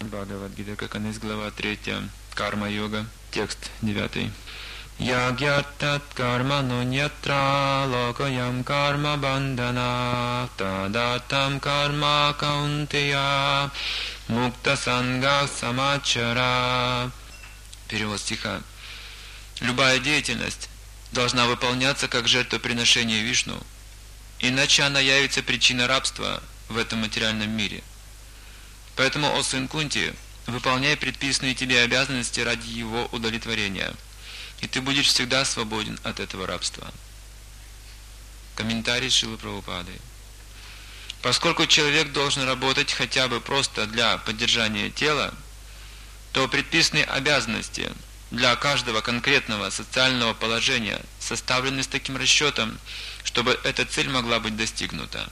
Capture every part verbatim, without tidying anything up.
Бхагавад-гита, как она из глава третья, карма-йога, текст девятый. Ягьятат карма нуньятра локаям карма бандана тадатам карма каунтея мукта санга самачара. Перевод стиха. Любая деятельность должна выполняться как жертвоприношение Вишну, иначе она явится причиной рабства в этом материальном мире. Поэтому, о сын Кунти, выполняй предписанные тебе обязанности ради его удовлетворения, и ты будешь всегда свободен от этого рабства. Комментарий Шрилы Прабхупады. Поскольку человек должен работать хотя бы просто для поддержания тела, то предписанные обязанности для каждого конкретного социального положения составлены с таким расчетом, чтобы эта цель могла быть достигнута.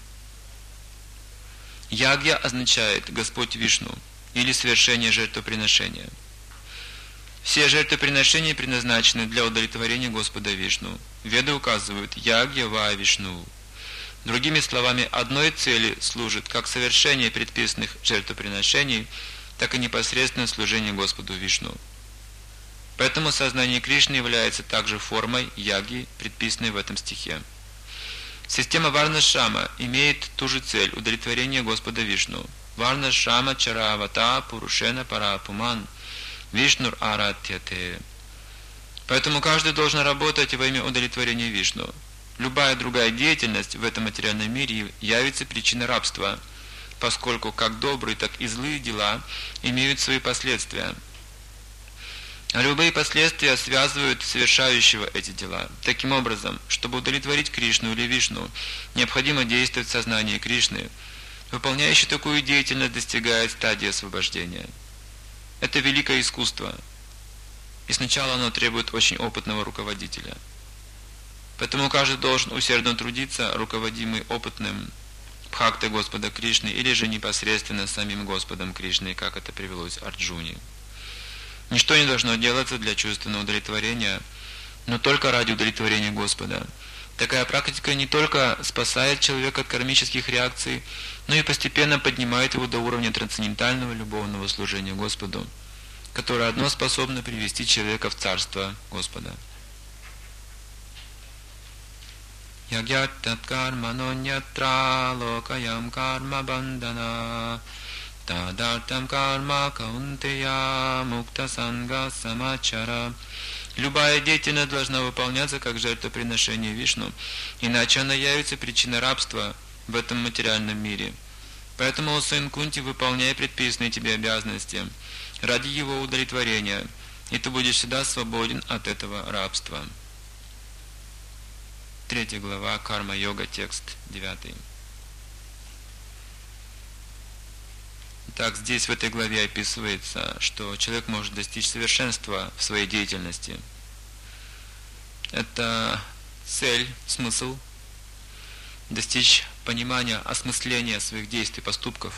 Ягья означает Господь Вишну или совершение жертвоприношения. Все жертвоприношения предназначены для удовлетворения Господа Вишну. Веды указывают Ягья ва Вишну. Другими словами, одной цели служит как совершение предписанных жертвоприношений, так и непосредственное служение Господу Вишну. Поэтому сознание Кришны является также формой яги, предписанной в этом стихе. Система Варна-шрама имеет ту же цель – удовлетворение Господа Вишну. Варна-шрама чаравата пурушена парапуман вишнур аратьяте. Поэтому каждый должен работать во имя удовлетворения Вишну. Любая другая деятельность в этом материальном мире явится причиной рабства, поскольку как добрые, так и злые дела имеют свои последствия. А любые последствия связывают совершающего эти дела. Таким образом, чтобы удовлетворить Кришну или Вишну, необходимо действовать в сознании Кришны. Выполняющий такую деятельность достигает стадии освобождения. Это великое искусство, и сначала оно требует очень опытного руководителя. Поэтому каждый должен усердно трудиться, руководимый опытным бхактой Господа Кришны или же непосредственно самим Господом Кришной, как это привелось Арджуне. Ничто не должно делаться для чувственного удовлетворения, но только ради удовлетворения Господа. Такая практика не только спасает человека от кармических реакций, но и постепенно поднимает его до уровня трансцендентального любовного служения Господу, которое одно способно привести человека в царство Господа. Ягьятат карма нуньятра локаям карма бандана тадартам карма каунтея мукта санга самачара. Любая деятельность должна выполняться как жертвоприношение Вишну, иначе она явится причиной рабства в этом материальном мире. Поэтому, о сын Кунти, выполняй предписанные тебе обязанности ради его удовлетворения, и ты будешь всегда свободен от этого рабства. Третья глава, карма-йога, текст девятый. Так, здесь в этой главе описывается, что человек может достичь совершенства в своей деятельности. Это цель, смысл, достичь понимания, осмысления своих действий, поступков.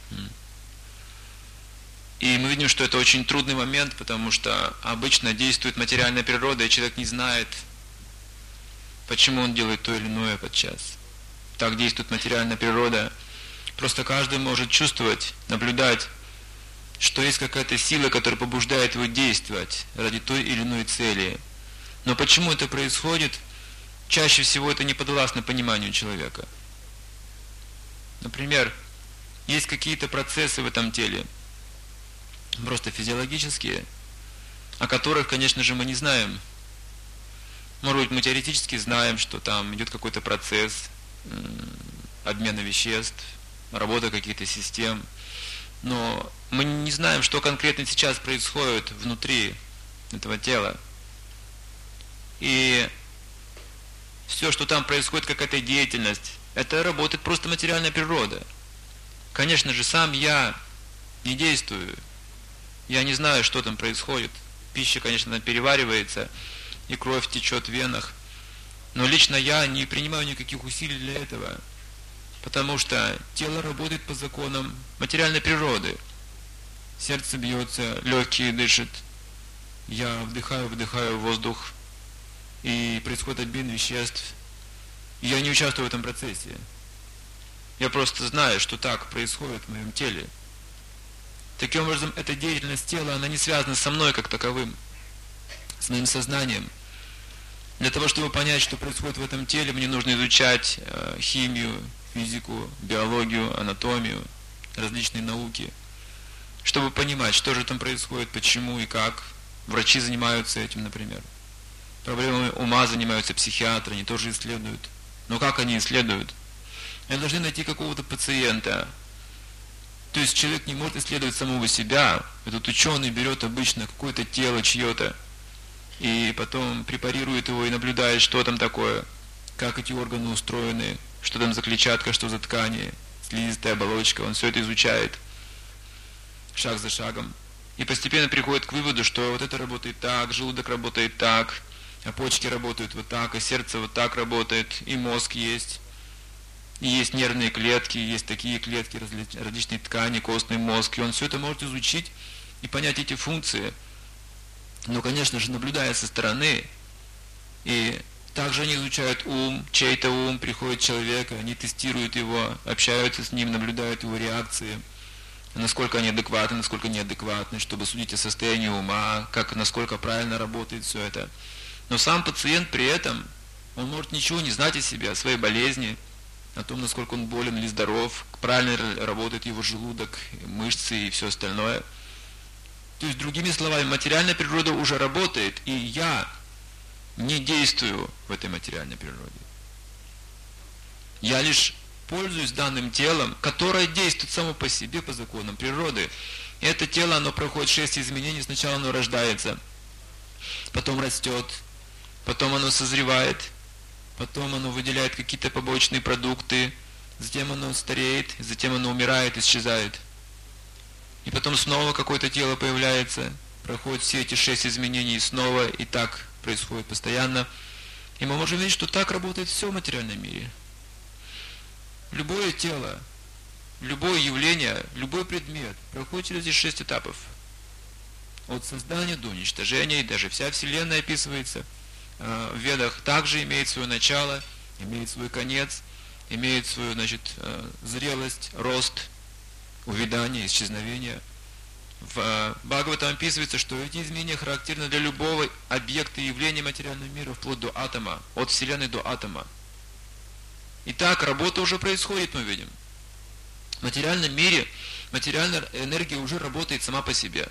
И мы видим, что это очень трудный момент, потому что обычно действует материальная природа, и человек не знает, почему он делает то или иное подчас. Так действует материальная природа. Просто каждый может чувствовать, наблюдать, что есть какая-то сила, которая побуждает его действовать ради той или иной цели. Но почему это происходит, чаще всего это не подвластно пониманию человека. Например, есть какие-то процессы в этом теле, просто физиологические, о которых, конечно же, мы не знаем. Может быть, мы теоретически знаем, что там идет какой-то процесс обмена веществ, работа каких-то систем, но мы не знаем, что конкретно сейчас происходит внутри этого тела. И все, что там происходит, какая-то деятельность, это работает просто материальная природа. Конечно же, сам я не действую, я не знаю, что там происходит. Пища, конечно, она переваривается, и кровь течет в венах, но лично я не принимаю никаких усилий для этого. Потому что тело работает по законам материальной природы. Сердце бьется, легкие дышат. Я вдыхаю, выдыхаю воздух. И происходит обмен веществ. И я не участвую в этом процессе. Я просто знаю, что так происходит в моем теле. Таким образом, эта деятельность тела, она не связана со мной как таковым, с моим сознанием. Для того, чтобы понять, что происходит в этом теле, мне нужно изучать э, химию, физику, биологию, анатомию, различные науки, чтобы понимать, что же там происходит, почему и как. Врачи занимаются этим, например. Проблемами ума занимаются психиатры, они тоже исследуют. Но как они исследуют? Они должны найти какого-то пациента. То есть человек не может исследовать самого себя. Этот ученый берет обычно какое-то тело чье-то, и потом препарирует его и наблюдает, что там такое, как эти органы устроены, что там за клетчатка, что за ткани, слизистая оболочка. Он все это изучает шаг за шагом. И постепенно приходит к выводу, что вот это работает так, желудок работает так, а почки работают вот так, и сердце вот так работает, и мозг есть. И есть нервные клетки, есть такие клетки, различные ткани, костный мозг. И он все это может изучить и понять эти функции. Но, конечно же, наблюдая со стороны, и также они изучают ум, чей-то ум, приходит человек, они тестируют его, общаются с ним, наблюдают его реакции, насколько они адекватны, насколько неадекватны, чтобы судить о состоянии ума, как, насколько правильно работает все это. Но сам пациент при этом, он может ничего не знать о себе, о своей болезни, о том, насколько он болен или здоров, правильно работает его желудок, мышцы и все остальное. То есть, другими словами, материальная природа уже работает, и я не действую в этой материальной природе. Я лишь пользуюсь данным телом, которое действует само по себе, по законам природы. И это тело, оно проходит шесть изменений. Сначала оно рождается, потом растет, потом оно созревает, потом оно выделяет какие-то побочные продукты, затем оно стареет, затем оно умирает, исчезает. И потом снова какое-то тело появляется, проходит все эти шесть изменений, и снова, и так происходит постоянно. И мы можем видеть, что так работает все в материальном мире. Любое тело, любое явление, любой предмет проходит через эти шесть этапов. От создания до уничтожения, и даже вся Вселенная описывается в Ведах, также имеет свое начало, имеет свой конец, имеет свою, значит, зрелость, рост, увядание, исчезновение. В Бхагаватам описывается, что эти изменения характерны для любого объекта и явления материального мира, вплоть до атома, от Вселенной до атома. Итак, работа уже происходит, мы видим. В материальном мире материальная энергия уже работает сама по себе.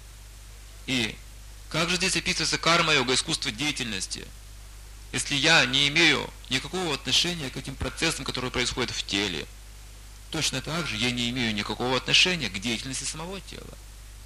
И как же здесь описывается карма-йога, искусство деятельности? Если я не имею никакого отношения к этим процессам, которые происходят в теле, точно так же я не имею никакого отношения к деятельности самого тела.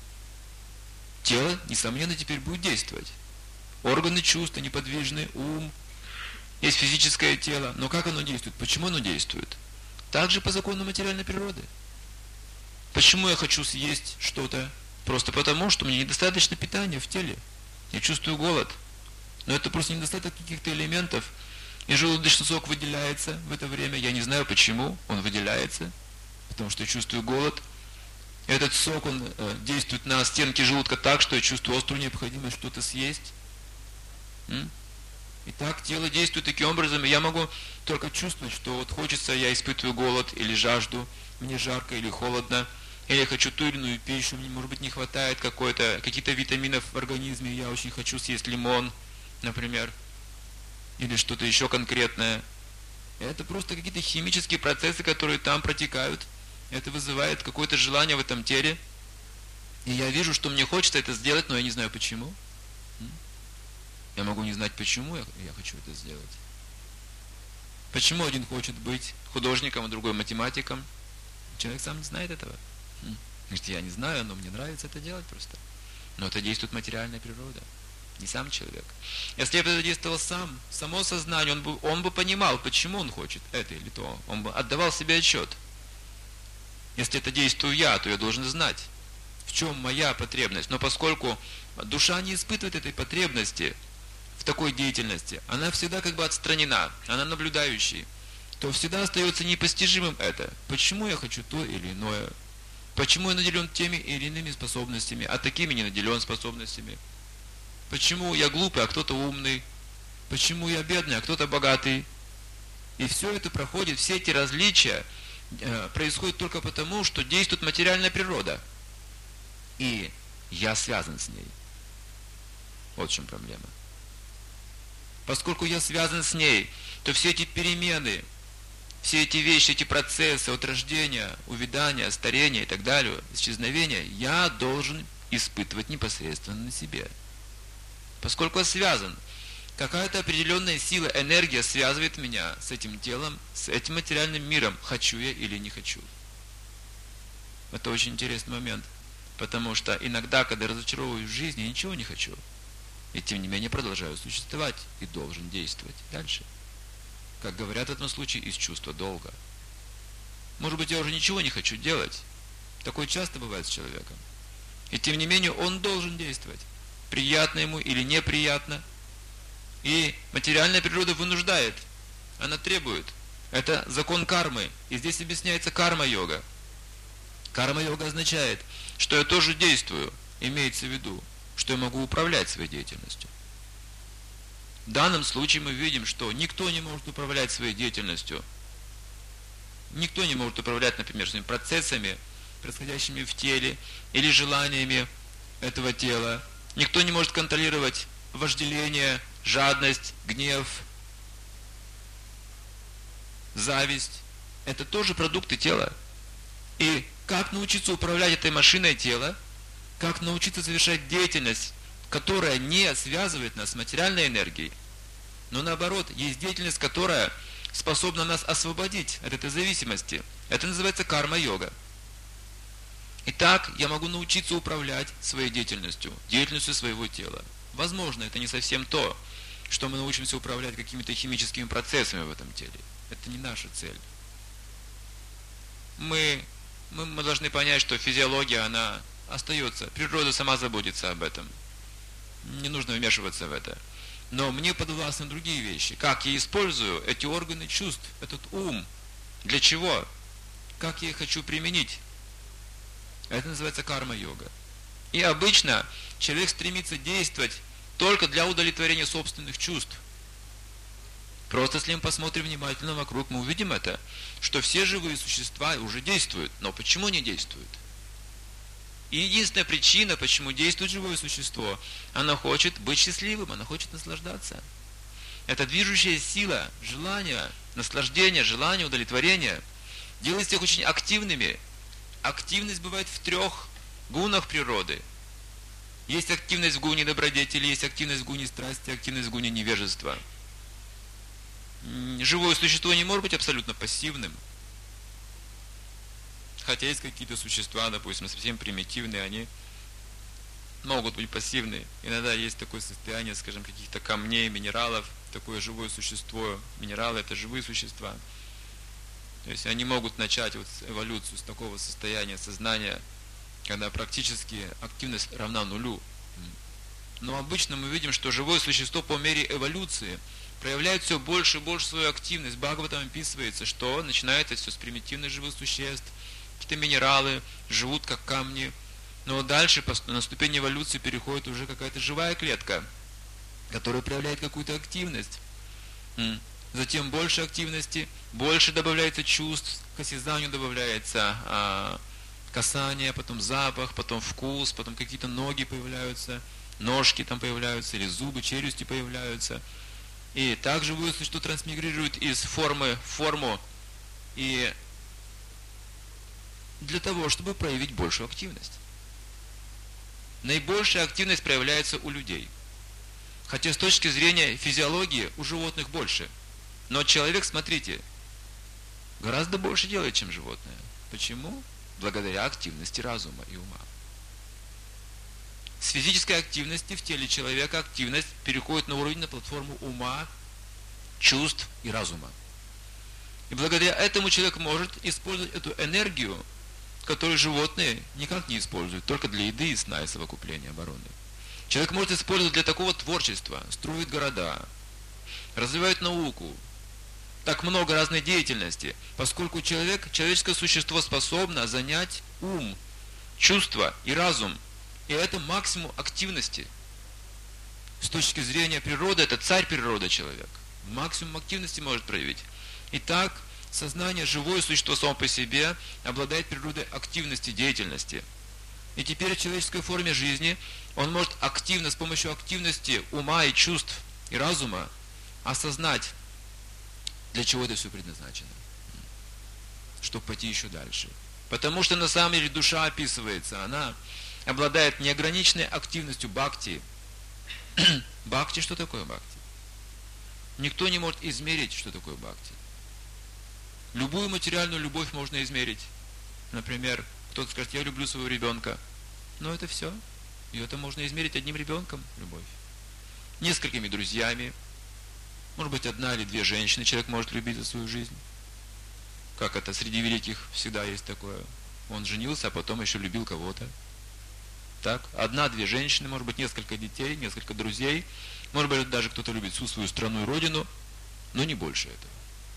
Тело, несомненно, теперь будет действовать. Органы чувств, неподвижный ум, есть физическое тело, но как оно действует? Почему оно действует? Также по закону материальной природы. Почему я хочу съесть что-то? Просто потому, что мне недостаточно питания в теле. Я чувствую голод. Но это просто недостаток каких-то элементов. И желудочный сок выделяется в это время. Я не знаю почему он выделяется. Потому что я чувствую голод. И этот сок, он э, действует на стенки желудка так, что я чувствую острую необходимость что-то съесть. М? Итак, тело действует таким образом, и я могу только чувствовать, что вот хочется, я испытываю голод или жажду, мне жарко или холодно, или я хочу ту или иную пищу, мне, может быть, не хватает какой-то, каких-то витаминов в организме, я очень хочу съесть лимон, например, или что-то еще конкретное. Это просто какие-то химические процессы, которые там протекают. Это вызывает какое-то желание в этом теле. И я вижу, что мне хочется это сделать, но я не знаю почему. Я могу не знать, почему я, я хочу это сделать. Почему один хочет быть художником, а другой математиком? Человек сам не знает этого. Говорит, я не знаю, но мне нравится это делать просто. Но это действует материальная природа, не сам человек. Если бы это действовал сам, само сознание, он бы, он бы понимал, почему он хочет это или то. Он бы отдавал себе отчет. Если это действую я, то я должен знать, в чем моя потребность. Но поскольку душа не испытывает этой потребности в такой деятельности, она всегда как бы отстранена, она наблюдающий, то всегда остается непостижимым это. Почему я хочу то или иное? Почему я наделен теми или иными способностями, а такими не наделен способностями? Почему я глупый, а кто-то умный? Почему я бедный, а кто-то богатый? И все это проходит, все эти различия э, происходят только потому, что действует материальная природа. и я связан с ней. Вот в чем проблема. Поскольку я связан с ней, то все эти перемены, все эти вещи, эти процессы от рождения, увядания, старения и так далее, исчезновения, я должен испытывать непосредственно на себе. Поскольку я связан, какая-то определенная сила, энергия связывает меня с этим телом, с этим материальным миром, хочу я или не хочу. Это очень интересный момент, потому что иногда, когда разочаровываюсь в жизни, я ничего не хочу. И тем не менее продолжаю существовать и должен действовать дальше. Как говорят в этом случае, из чувства долга. Может быть, я уже ничего не хочу делать. Такое часто бывает с человеком. И тем не менее, он должен действовать. Приятно ему или неприятно. И материальная природа вынуждает. Она требует. Это закон кармы. И здесь объясняется карма-йога. Карма-йога означает, что я тоже действую. Имеется в виду, что я могу управлять своей деятельностью. В данном случае мы видим, что никто не может управлять своей деятельностью. Никто не может управлять, например, своими процессами, происходящими в теле, или желаниями этого тела. Никто не может контролировать вожделение, жадность, гнев, зависть. Это тоже продукты тела. И как научиться управлять этой машиной тела, как научиться совершать деятельность, которая не связывает нас с материальной энергией, но наоборот, есть деятельность, которая способна нас освободить от этой зависимости. Это называется карма-йога. Итак, я могу научиться управлять своей деятельностью, деятельностью своего тела. Возможно, это не совсем то, что мы научимся управлять какими-то химическими процессами в этом теле. Это не наша цель. Мы, мы, мы должны понять, что физиология, она остается. Природа сама заботится об этом. Не нужно вмешиваться в это. Но мне подвластны другие вещи. Как я использую эти органы чувств, этот ум? Для чего? Как я их хочу применить? Это называется карма-йога. И обычно человек стремится действовать только для удовлетворения собственных чувств. Просто если мы посмотрим внимательно вокруг, мы увидим это, что все живые существа уже действуют. Но почему не действуют? И единственная причина, почему действует живое существо, оно хочет быть счастливым, оно хочет наслаждаться. Это движущая сила, желание, наслаждение, желание, удовлетворение делает всех очень активными. Активность бывает в трех гунах природы. Есть активность в гуне добродетели, есть активность в гуне страсти, активность в гуне невежества. Живое существо не может быть абсолютно пассивным. Хотя есть какие-то существа, допустим, совсем примитивные, они могут быть пассивны. Иногда есть такое состояние, скажем, каких-то камней, минералов, такое живое существо. Минералы – это живые существа. То есть они могут начать вот эволюцию с такого состояния сознания, когда практически активность равна нулю. Но обычно мы видим, что живое существо по мере эволюции проявляет все больше и больше свою активность. В Бхагаватам описывается, что начинается все с примитивных живых существ, какие-то минералы живут как камни, но дальше на ступень эволюции переходит уже какая-то живая клетка, которая проявляет какую-то активность. Затем больше активности, больше добавляется чувств, к осязанию добавляется а, касание, потом запах, потом вкус, потом какие-то ноги появляются, ножки там появляются, или зубы, челюсти появляются. И также живое существо трансмигрирует из формы в форму, и для того, чтобы проявить большую активность. Наибольшая активность проявляется у людей. Хотя с точки зрения физиологии у животных больше. Но человек, смотрите, гораздо больше делает, чем животное. Почему? Благодаря активности разума и ума. С физической активности в теле человека активность переходит на уровень, на платформу ума, чувств и разума. И благодаря этому человек может использовать эту энергию, которую животные никак не используют, только для еды и сна и совокупления обороны. Человек может использовать для такого творчества, строит города, развивает науку, так много разной деятельности, поскольку человек, человеческое существо способно занять ум, чувства и разум. И это максимум активности. С точки зрения природы, это царь природы человек. Максимум активности может проявить. Итак, сознание, живое существо само по себе, обладает природой активности, деятельности. И теперь в человеческой форме жизни он может активно, с помощью активности ума и чувств и разума осознать, для чего это все предназначено. Чтобы пойти еще дальше. Потому что на самом деле душа описывается, она обладает неограниченной активностью бхакти. Бхакти, что такое бхакти? Никто не может измерить, что такое бхакти. Любую материальную любовь можно измерить. Например, кто-то скажет, я люблю своего ребенка. Но это все. И это можно измерить одним ребенком, любовь. Несколькими друзьями. Может быть, одна или две женщины человек может любить за свою жизнь. Как это среди великих всегда есть такое. Он женился, а потом еще любил кого-то. Так, одна-две женщины, может быть, несколько детей, несколько друзей. Может быть, даже кто-то любит всю свою страну и родину, но не больше этого.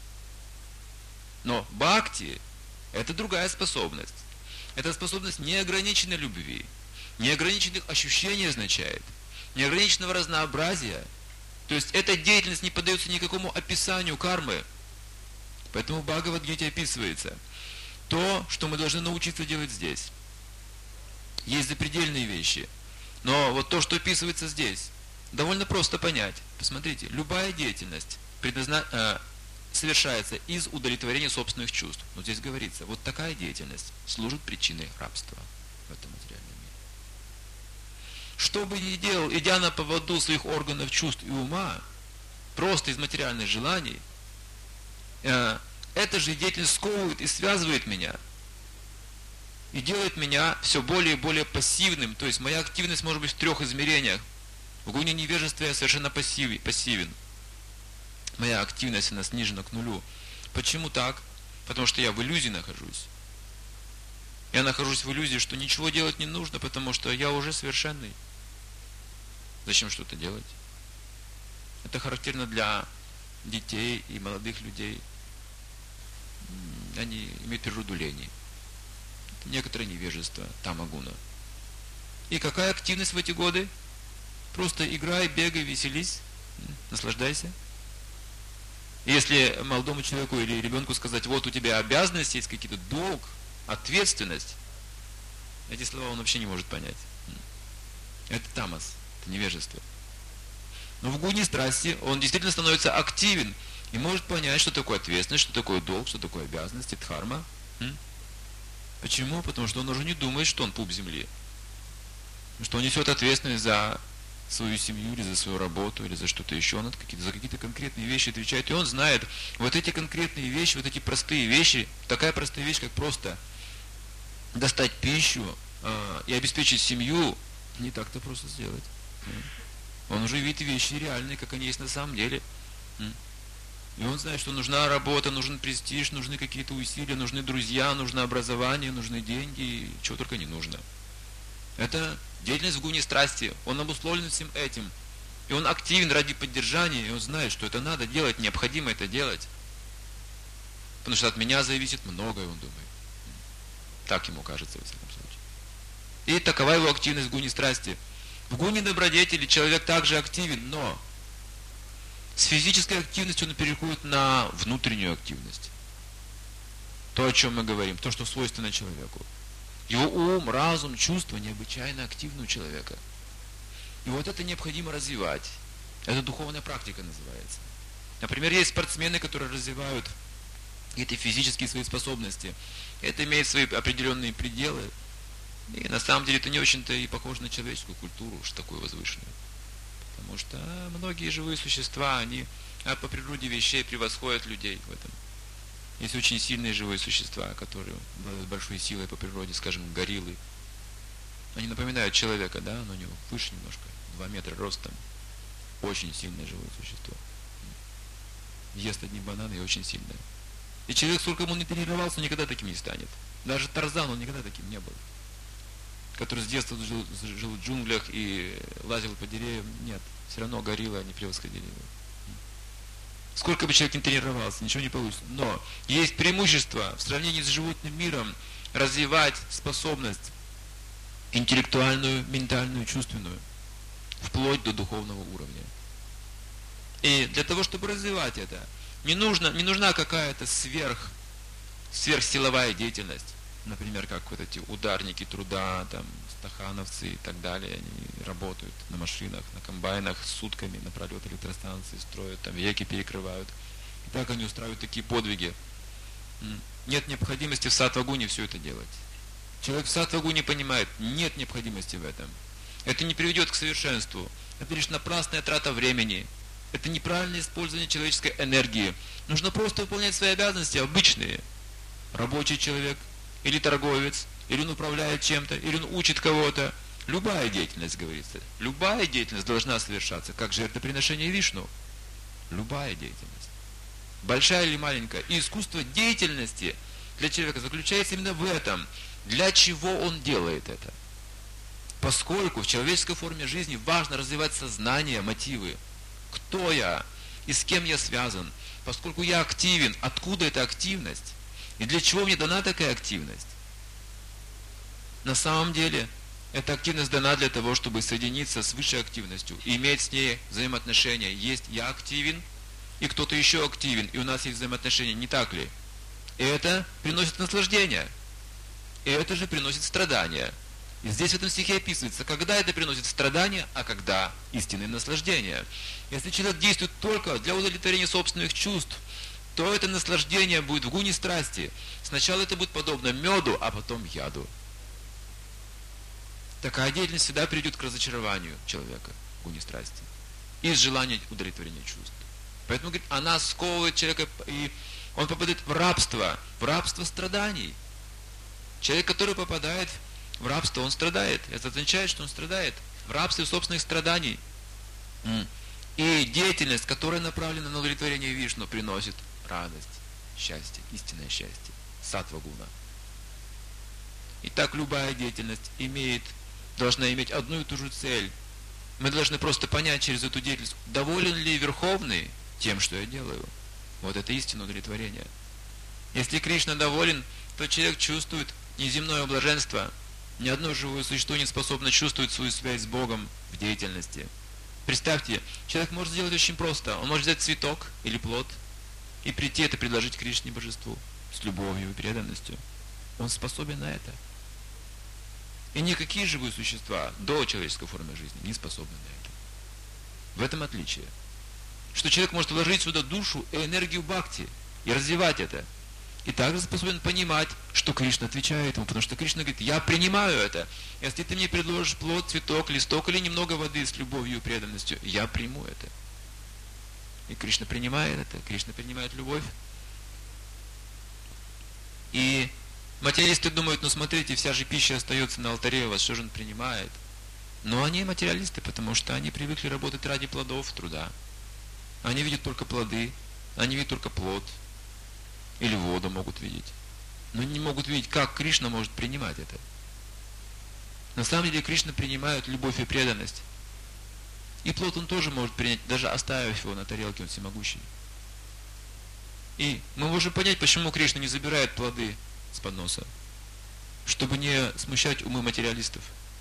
Но бхакти – это другая способность. Это способность неограниченной любви, неограниченных ощущений означает, неограниченного разнообразия. То есть эта деятельность не поддается никакому описанию кармы. Поэтому в Бхагавад-гите описывается то, что мы должны научиться делать здесь. Есть запредельные вещи. Но вот то, что описывается здесь, довольно просто понять. Посмотрите, любая деятельность предназна... э, совершается из удовлетворения собственных чувств. Вот здесь говорится, вот такая деятельность служит причиной рабства в этом материальном мире. Что бы ни делал, идя на поводу своих органов чувств и ума, просто из материальных желаний, э, эта же деятельность сковывает и связывает меня. И делает меня все более и более пассивным. То есть моя активность может быть в трех измерениях. В гуне невежества я совершенно пассив, пассивен. Моя активность, она снижена к нулю. Почему так? Потому что я в иллюзии нахожусь. Я нахожусь в иллюзии, что ничего делать не нужно, потому что я уже совершенный. Зачем что-то делать? Это характерно для детей и молодых людей. Они имеют природу лени. Некоторое невежество, тамагуна. И какая активность в эти годы? Просто играй, бегай, веселись, наслаждайся. Если молодому человеку или ребенку сказать, вот у тебя обязанность, есть какие-то долг, ответственность, эти слова он вообще не может понять. Это тамас, это невежество. Но в гуне страсти он действительно становится активен и может понять, что такое ответственность, что такое долг, что такое обязанность, дхарма. Почему? Потому что он уже не думает, что он пуп земли. Что он несет ответственность за свою семью, или за свою работу, или за что-то еще. Он какие-то, за какие-то конкретные вещи отвечает. И он знает, вот эти конкретные вещи, вот эти простые вещи, такая простая вещь, как просто достать пищу э, и обеспечить семью, не так-то просто сделать. Он уже видит вещи реальные, как они есть на самом деле. И он знает, что нужна работа, нужен престиж, нужны какие-то усилия, нужны друзья, нужно образование, нужны деньги, чего только не нужно. Это деятельность в гуне страсти. Он обусловлен всем этим. И он активен ради поддержания, и он знает, что это надо делать, необходимо это делать. Потому что от меня зависит многое, он думает. Так ему кажется, во всяком случае. И такова его активность в гуне страсти. В гуне добродетели человек также активен, но с физической активностью он переходит на внутреннюю активность. То, о чем мы говорим, то, что свойственно человеку. Его ум, разум, чувства необычайно активны у человека. И вот это необходимо развивать. Это духовная практика называется. Например, есть спортсмены, которые развивают эти физические свои способности. Это имеет свои определенные пределы. И на самом деле это не очень-то и похоже на человеческую культуру, уж такую возвышенную. Потому что многие живые существа, они по природе вещей превосходят людей в этом. Есть очень сильные живые существа, которые обладают большой силой по природе, скажем, гориллы. Они напоминают человека, да, но у него выше немножко, два метра ростом. Очень сильное живое существо. Ест одни бананы и очень сильное. И человек, сколько ему не тренировался, никогда таким не станет. Даже Тарзан, он никогда таким не был. Который с детства жил, жил в джунглях и лазил по деревьям, нет, все равно гориллы, они превосходили его. Сколько бы человек ни тренировался, ничего не получится. Но есть преимущество в сравнении с животным миром развивать способность интеллектуальную, ментальную, чувственную, вплоть до духовного уровня. И для того, чтобы развивать это, не, нужно, не нужна какая-то сверх, сверхсиловая деятельность. Например, как вот эти ударники труда, там, стахановцы и так далее, они работают на машинах, на комбайнах сутками напролет, электростанции строят, там веки перекрывают. И так они устраивают такие подвиги. Нет необходимости в саттва-гуне все это делать. Человек в саттва-гуне понимает, нет необходимости в этом. Это не приведет к совершенству. Это лишь напрасная трата времени. Это неправильное использование человеческой энергии. Нужно просто выполнять свои обязанности, обычные. Рабочий человек, или торговец, или он управляет чем-то, или он учит кого-то. Любая деятельность, говорится, любая деятельность должна совершаться, как жертвоприношение Вишну. Любая деятельность. Большая или маленькая. И искусство деятельности для человека заключается именно в этом. Для чего он делает это? Поскольку в человеческой форме жизни важно развивать сознание, мотивы. Кто я? И с кем я связан? Поскольку я активен, откуда эта активность? И для чего мне дана такая активность? На самом деле, эта активность дана для того, чтобы соединиться с высшей активностью и иметь с ней взаимоотношения. Есть я активен, и кто-то еще активен, и у нас есть взаимоотношения, не так ли? И это приносит наслаждение. И это же приносит страдания. И здесь в этом стихе описывается, когда это приносит страдания, а когда истинное наслаждение. Если человек действует только для удовлетворения собственных чувств, то это наслаждение будет в гуне страсти. Сначала это будет подобно меду, а потом яду. Такая деятельность всегда приведет к разочарованию человека в гуне страсти. Из желания удовлетворения чувств. Поэтому, говорит, она сковывает человека, и он попадает в рабство, в рабство страданий. Человек, который попадает в рабство, он страдает. Это означает, что он страдает в рабстве собственных страданий. И деятельность, которая направлена на удовлетворение Вишну, приносит радость, счастье, истинное счастье, саттва-гуна. Итак, любая деятельность имеет, должна иметь одну и ту же цель. Мы должны просто понять через эту деятельность, доволен ли Верховный тем, что я делаю. Вот это истинное удовлетворение. Если Кришна доволен, то человек чувствует неземное блаженство. Ни одно живое существо не способно чувствовать свою связь с Богом в деятельности. Представьте, человек может сделать очень просто. Он может взять цветок или плод и прийти это предложить Кришне Божеству с любовью и преданностью. Он способен на это. И никакие живые существа до человеческой формы жизни не способны на это. В этом отличие. Что человек может вложить сюда душу и энергию бхакти и развивать это. И также способен понимать, что Кришна отвечает ему, потому что Кришна говорит, я принимаю это. Если ты мне предложишь плод, цветок, листок или немного воды с любовью и преданностью, я приму это. И Кришна принимает это, Кришна принимает любовь. И материалисты думают, ну смотрите, вся же пища остается на алтаре у вас, что же он принимает? Но они материалисты, потому что они привыкли работать ради плодов труда. Они видят только плоды, они видят только плод. Или воду могут видеть. Но не могут видеть, как Кришна может принимать это. На самом деле Кришна принимает любовь и преданность. И плод он тоже может принять, даже оставив его на тарелке, он всемогущий. И мы можем понять, почему Кришна не забирает плоды с подноса. Чтобы не смущать умы материалистов.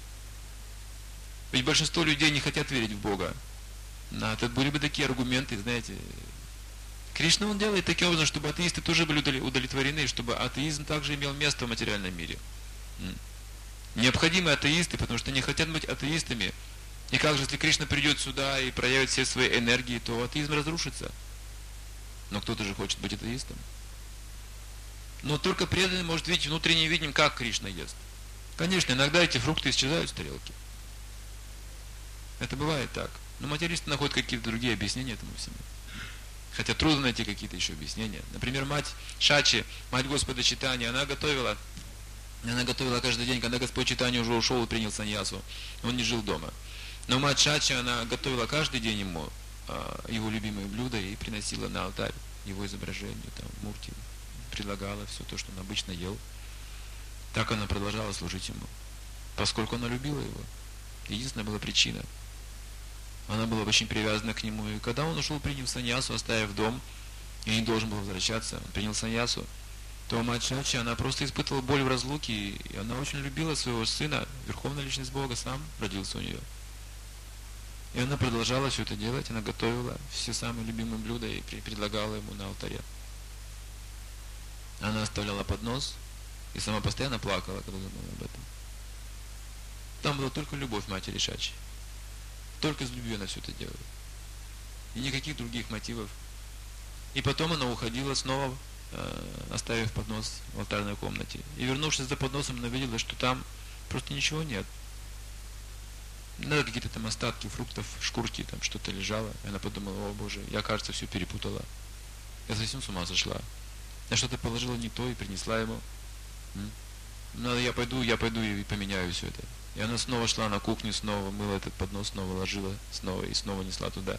Ведь большинство людей не хотят верить в Бога. Да, это были бы такие аргументы, знаете. Кришна он делает таким образом, чтобы атеисты тоже были удовлетворены, чтобы атеизм также имел место в материальном мире. Необходимы атеисты, потому что не хотят быть атеистами. И как же, если Кришна придет сюда и проявит все свои энергии, то атеизм разрушится. Но кто-то же хочет быть атеистом. Но только преданный может видеть внутренним видением, как Кришна ест. Конечно, иногда эти фрукты исчезают с тарелки. Это бывает так. Но материалисты находят какие-то другие объяснения этому всему. Хотя трудно найти какие-то еще объяснения. Например, мать Шачи, мать Господа Чайтаньи, она готовила, она готовила каждый день, когда Господь Чайтанья уже ушел и принял саньясу. Он не жил дома. Но мать Шачи, она готовила каждый день ему а, его любимые блюда и приносила на алтарь его изображение, там, мурти, предлагала все то, что он обычно ел. Так она продолжала служить ему, поскольку она любила его. Единственная была причина. Она была очень привязана к нему. И когда он ушел, принял саньясу, оставив дом, и не должен был возвращаться, он принял саньясу, то мать Шачи, она просто испытывала боль в разлуке, и она очень любила своего сына, верховная личность Бога, сам родился у нее. И она продолжала все это делать, она готовила все самые любимые блюда и предлагала ему на алтаре. Она оставляла поднос, И сама постоянно плакала, когда думала об этом. Там была только любовь матери Шачи. Только из любви она все это делала. И никаких других мотивов. И потом она уходила снова, э, оставив поднос в алтарной комнате. И вернувшись за подносом, она видела, что там просто ничего нет. Надо какие-то там остатки фруктов, шкурки, там что-то лежало. И она подумала: о Боже, я, кажется, все перепутала. Я совсем с ума сошла. Я что-то положила не то и принесла ему. Надо, я пойду, я пойду и поменяю все это. И она снова шла на кухню, снова мыла этот поднос, снова ложила, снова и снова несла туда.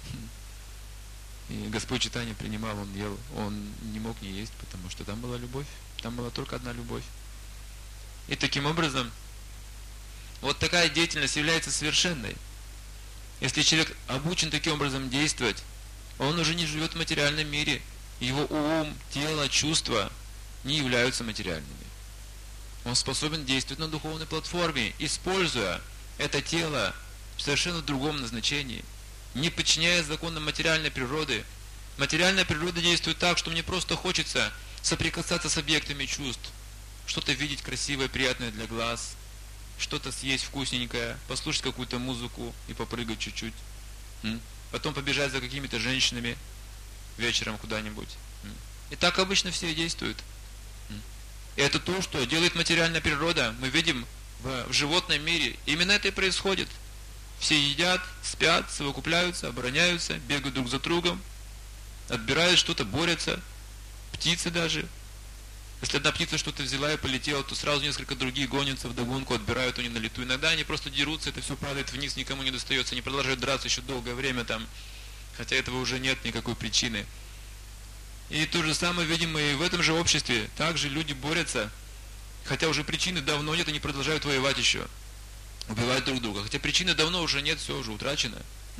И Господь Чайтанья принимал, он ел, он не мог не есть, потому что там была любовь, там была только одна любовь. И таким образом, вот такая деятельность является совершенной. Если человек обучен таким образом действовать, он уже не живет в материальном мире. Его ум, тело, чувства не являются материальными. Он способен действовать на духовной платформе, используя это тело в совершенно другом назначении, не подчиняясь законам материальной природы. Материальная природа действует так, что мне просто хочется соприкасаться с объектами чувств, что-то видеть красивое, приятное для глаз, что-то съесть вкусненькое, послушать какую-то музыку и попрыгать чуть-чуть. Потом побежать за какими-то женщинами вечером куда-нибудь. И так обычно все действуют. И это то, что делает материальная природа. Мы видим в, в животном мире. Именно это и происходит. Все едят, спят, совокупляются, обороняются, бегают друг за другом, отбирают что-то, борются. Птицы даже. Если одна птица что-то взяла и полетела, то сразу несколько других гонятся вдогонку, отбирают у них на лету. Иногда они просто дерутся, это все падает вниз, никому не достается. Они продолжают драться еще долгое время там, хотя этого уже нет никакой причины. И то же самое видим мы и в этом же обществе. Также люди борются, хотя уже причины давно нет, они продолжают воевать еще. Убивают друг друга. Хотя причины давно уже нет, все уже утрачено.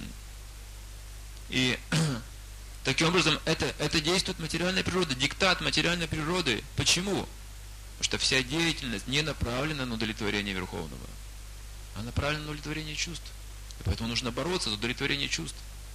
И таким образом это, это действует материальная природа, диктат материальной природы. Почему? Потому что вся деятельность не направлена на удовлетворение Верховного, а направлена на удовлетворение чувств. И поэтому нужно бороться за удовлетворение чувств.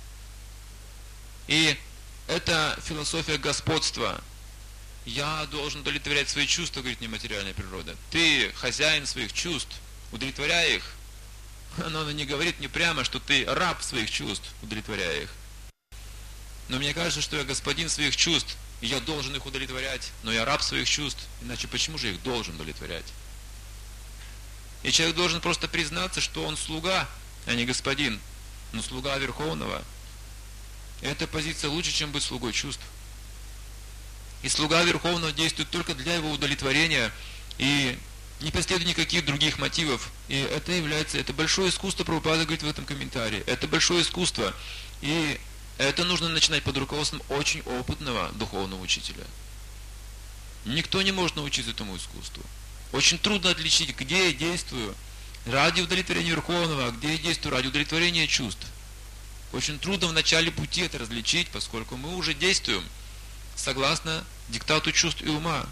И это философия господства. Я должен удовлетворять свои чувства, говорит нематериальная природа. Ты хозяин своих чувств, удовлетворяй их. Она не говорит не прямо, что ты раб своих чувств, удовлетворяя их. Но мне кажется, что я господин своих чувств, и я должен их удовлетворять. Но я раб своих чувств, иначе почему же их должен удовлетворять? И человек должен просто признаться, что он слуга, а не господин, но слуга Верховного. Эта позиция лучше, чем быть слугой чувств. И слуга Верховного действует только для его удовлетворения и не преследует никаких других мотивов. И это является, это большое искусство, Прабхупада говорит в этом комментарии. Это большое искусство. И это нужно начинать под руководством очень опытного духовного учителя. Никто не может научиться этому искусству. Очень трудно отличить, где я действую ради удовлетворения Верховного, а где я действую ради удовлетворения чувств. Очень трудно в начале пути это различить, поскольку мы уже действуем согласно диктату чувств и ума.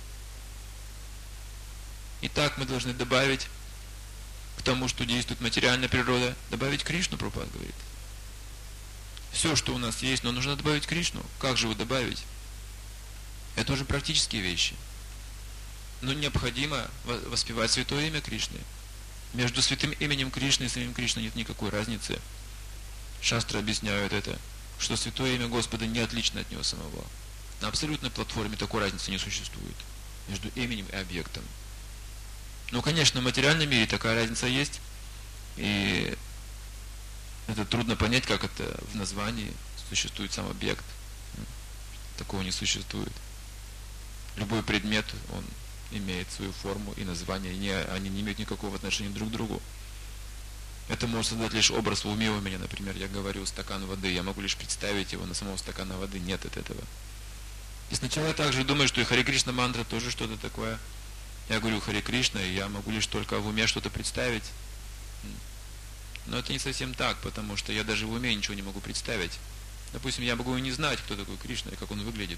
Итак, мы должны добавить к тому, что действует материальная природа, добавить Кришну, Прабхупада говорит. Все, что у нас есть, но нужно добавить Кришну. Как же его добавить? Это уже практические вещи. Но необходимо воспевать святое имя Кришны. Между святым именем Кришны и самим Кришной нет никакой разницы. Шастры объясняют это, что святое имя Господа не отлично от него самого. На абсолютной платформе такой разницы не существует между именем и объектом. Ну, конечно, в материальном мире такая разница есть, и это трудно понять, как это в названии существует сам объект. Такого не существует. Любой предмет, он имеет свою форму и название, и не, они не имеют никакого отношения друг к другу. Это может создать лишь образ в уме у меня, например, я говорю стакан воды, я могу лишь представить его, но самого стакана воды нет от этого. И сначала я также думаю, что и Харе Кришна мантра тоже что-то такое. Я говорю Харе Кришна, и я могу лишь только в уме что-то представить. Но это не совсем так, потому что я даже в уме ничего не могу представить. Допустим, я могу и не знать, кто такой Кришна и как он выглядит.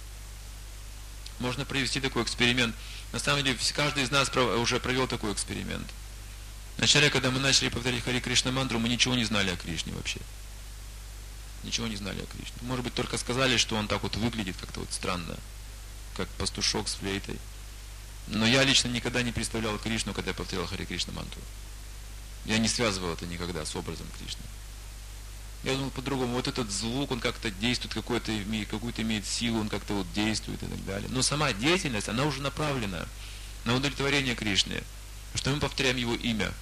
Можно провести такой эксперимент. На самом деле, каждый из нас уже провел такой эксперимент. Вначале, когда мы начали повторять Харе Кришна мантру, мы ничего не знали о Кришне вообще. Ничего не знали о Кришне. Может быть, только сказали, что он так вот выглядит как-то вот странно, как пастушок с флейтой. Но я лично никогда не представлял Кришну, когда я повторял Харе Кришна мантру. Я не связывал это никогда с образом Кришны. Я думал по-другому, вот этот звук, он как-то действует, какой-то имеет, какую-то имеет силу, он как-то вот действует и так далее. Но сама деятельность, она уже направлена на удовлетворение Кришны, потому что мы повторяем его имя.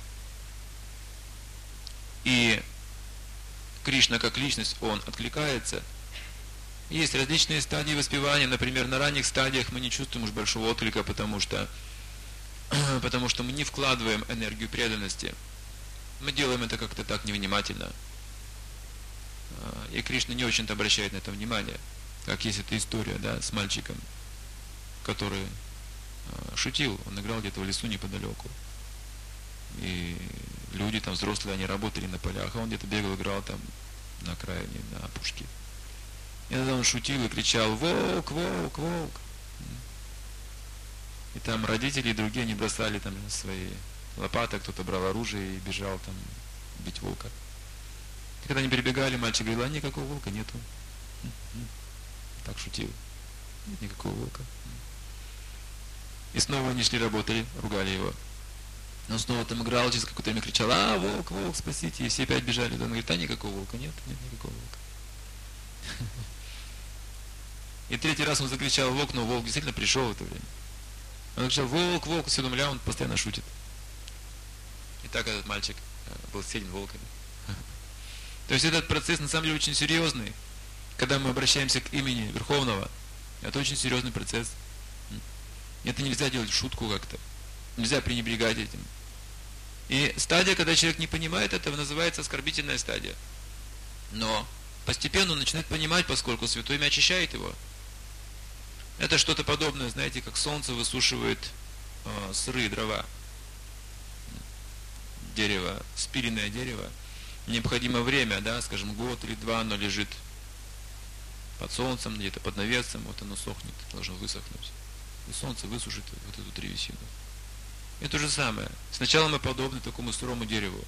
И Кришна как личность, он откликается. Есть различные стадии воспевания, например, на ранних стадиях мы не чувствуем уж большого отклика, потому что, потому что мы не вкладываем энергию преданности. Мы делаем это как-то так невнимательно. И Кришна не очень-то обращает на это внимание. Как есть эта история, да, с мальчиком, который шутил, он играл где-то в лесу неподалеку. И люди там взрослые, они работали на полях, а он где-то бегал, играл там на окраине, на опушке. И тогда он шутил и кричал: «Волк, волк, волк!» И там родители и другие, они бросали там свои лопаты, кто-то брал оружие и бежал там бить волка. И когда они перебегали, мальчик говорил: «А никакого волка нету». Так шутил. Нет никакого волка. И снова они шли, работали, ругали его. Он снова там играл, через какое-то время кричал: «А, волк, волк, спасите!» И все опять бежали. Он говорит: «А никакого волка нет, нет никакого волка». И третий раз он закричал: «Волк», но волк действительно пришел в это время. Он кричал: «Волк, волк», все думали, а он постоянно шутит. И так этот мальчик был съеден волками. То есть этот процесс на самом деле очень серьезный. Когда мы обращаемся к имени Верховного, это очень серьезный процесс. Это нельзя делать в шутку как-то. Нельзя пренебрегать этим. И стадия, когда человек не понимает этого, называется оскорбительная стадия. Но постепенно он начинает понимать, поскольку Святое Имя очищает его. Это что-то подобное, знаете, как солнце высушивает э, сырые дрова. Дерево, спиленное дерево. Необходимо время, да, скажем, год или два оно лежит под солнцем, где-то под навесом, вот оно сохнет, должно высохнуть. И солнце высушит вот эту древесину. И то же самое. Сначала мы подобны такому сырому дереву.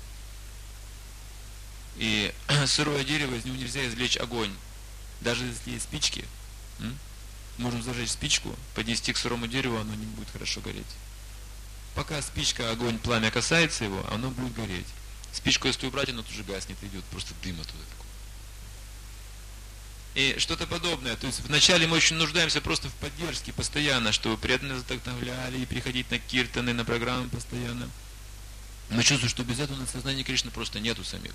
И сырое дерево, из него нельзя извлечь огонь. Даже если есть спички, м? Можем зажечь спичку, поднести к сырому дереву, оно не будет хорошо гореть. Пока спичка, огонь, пламя касается его, оно будет гореть. Спичку, если убрать, оно тут же гаснет, идет просто дым оттуда такой. И что-то подобное. То есть вначале мы очень нуждаемся просто в поддержке постоянно, чтобы преданные вдохновляли и приходить на киртаны, на программы постоянно. Мы чувствуем, что без этого на сознании Кришны просто нету самих.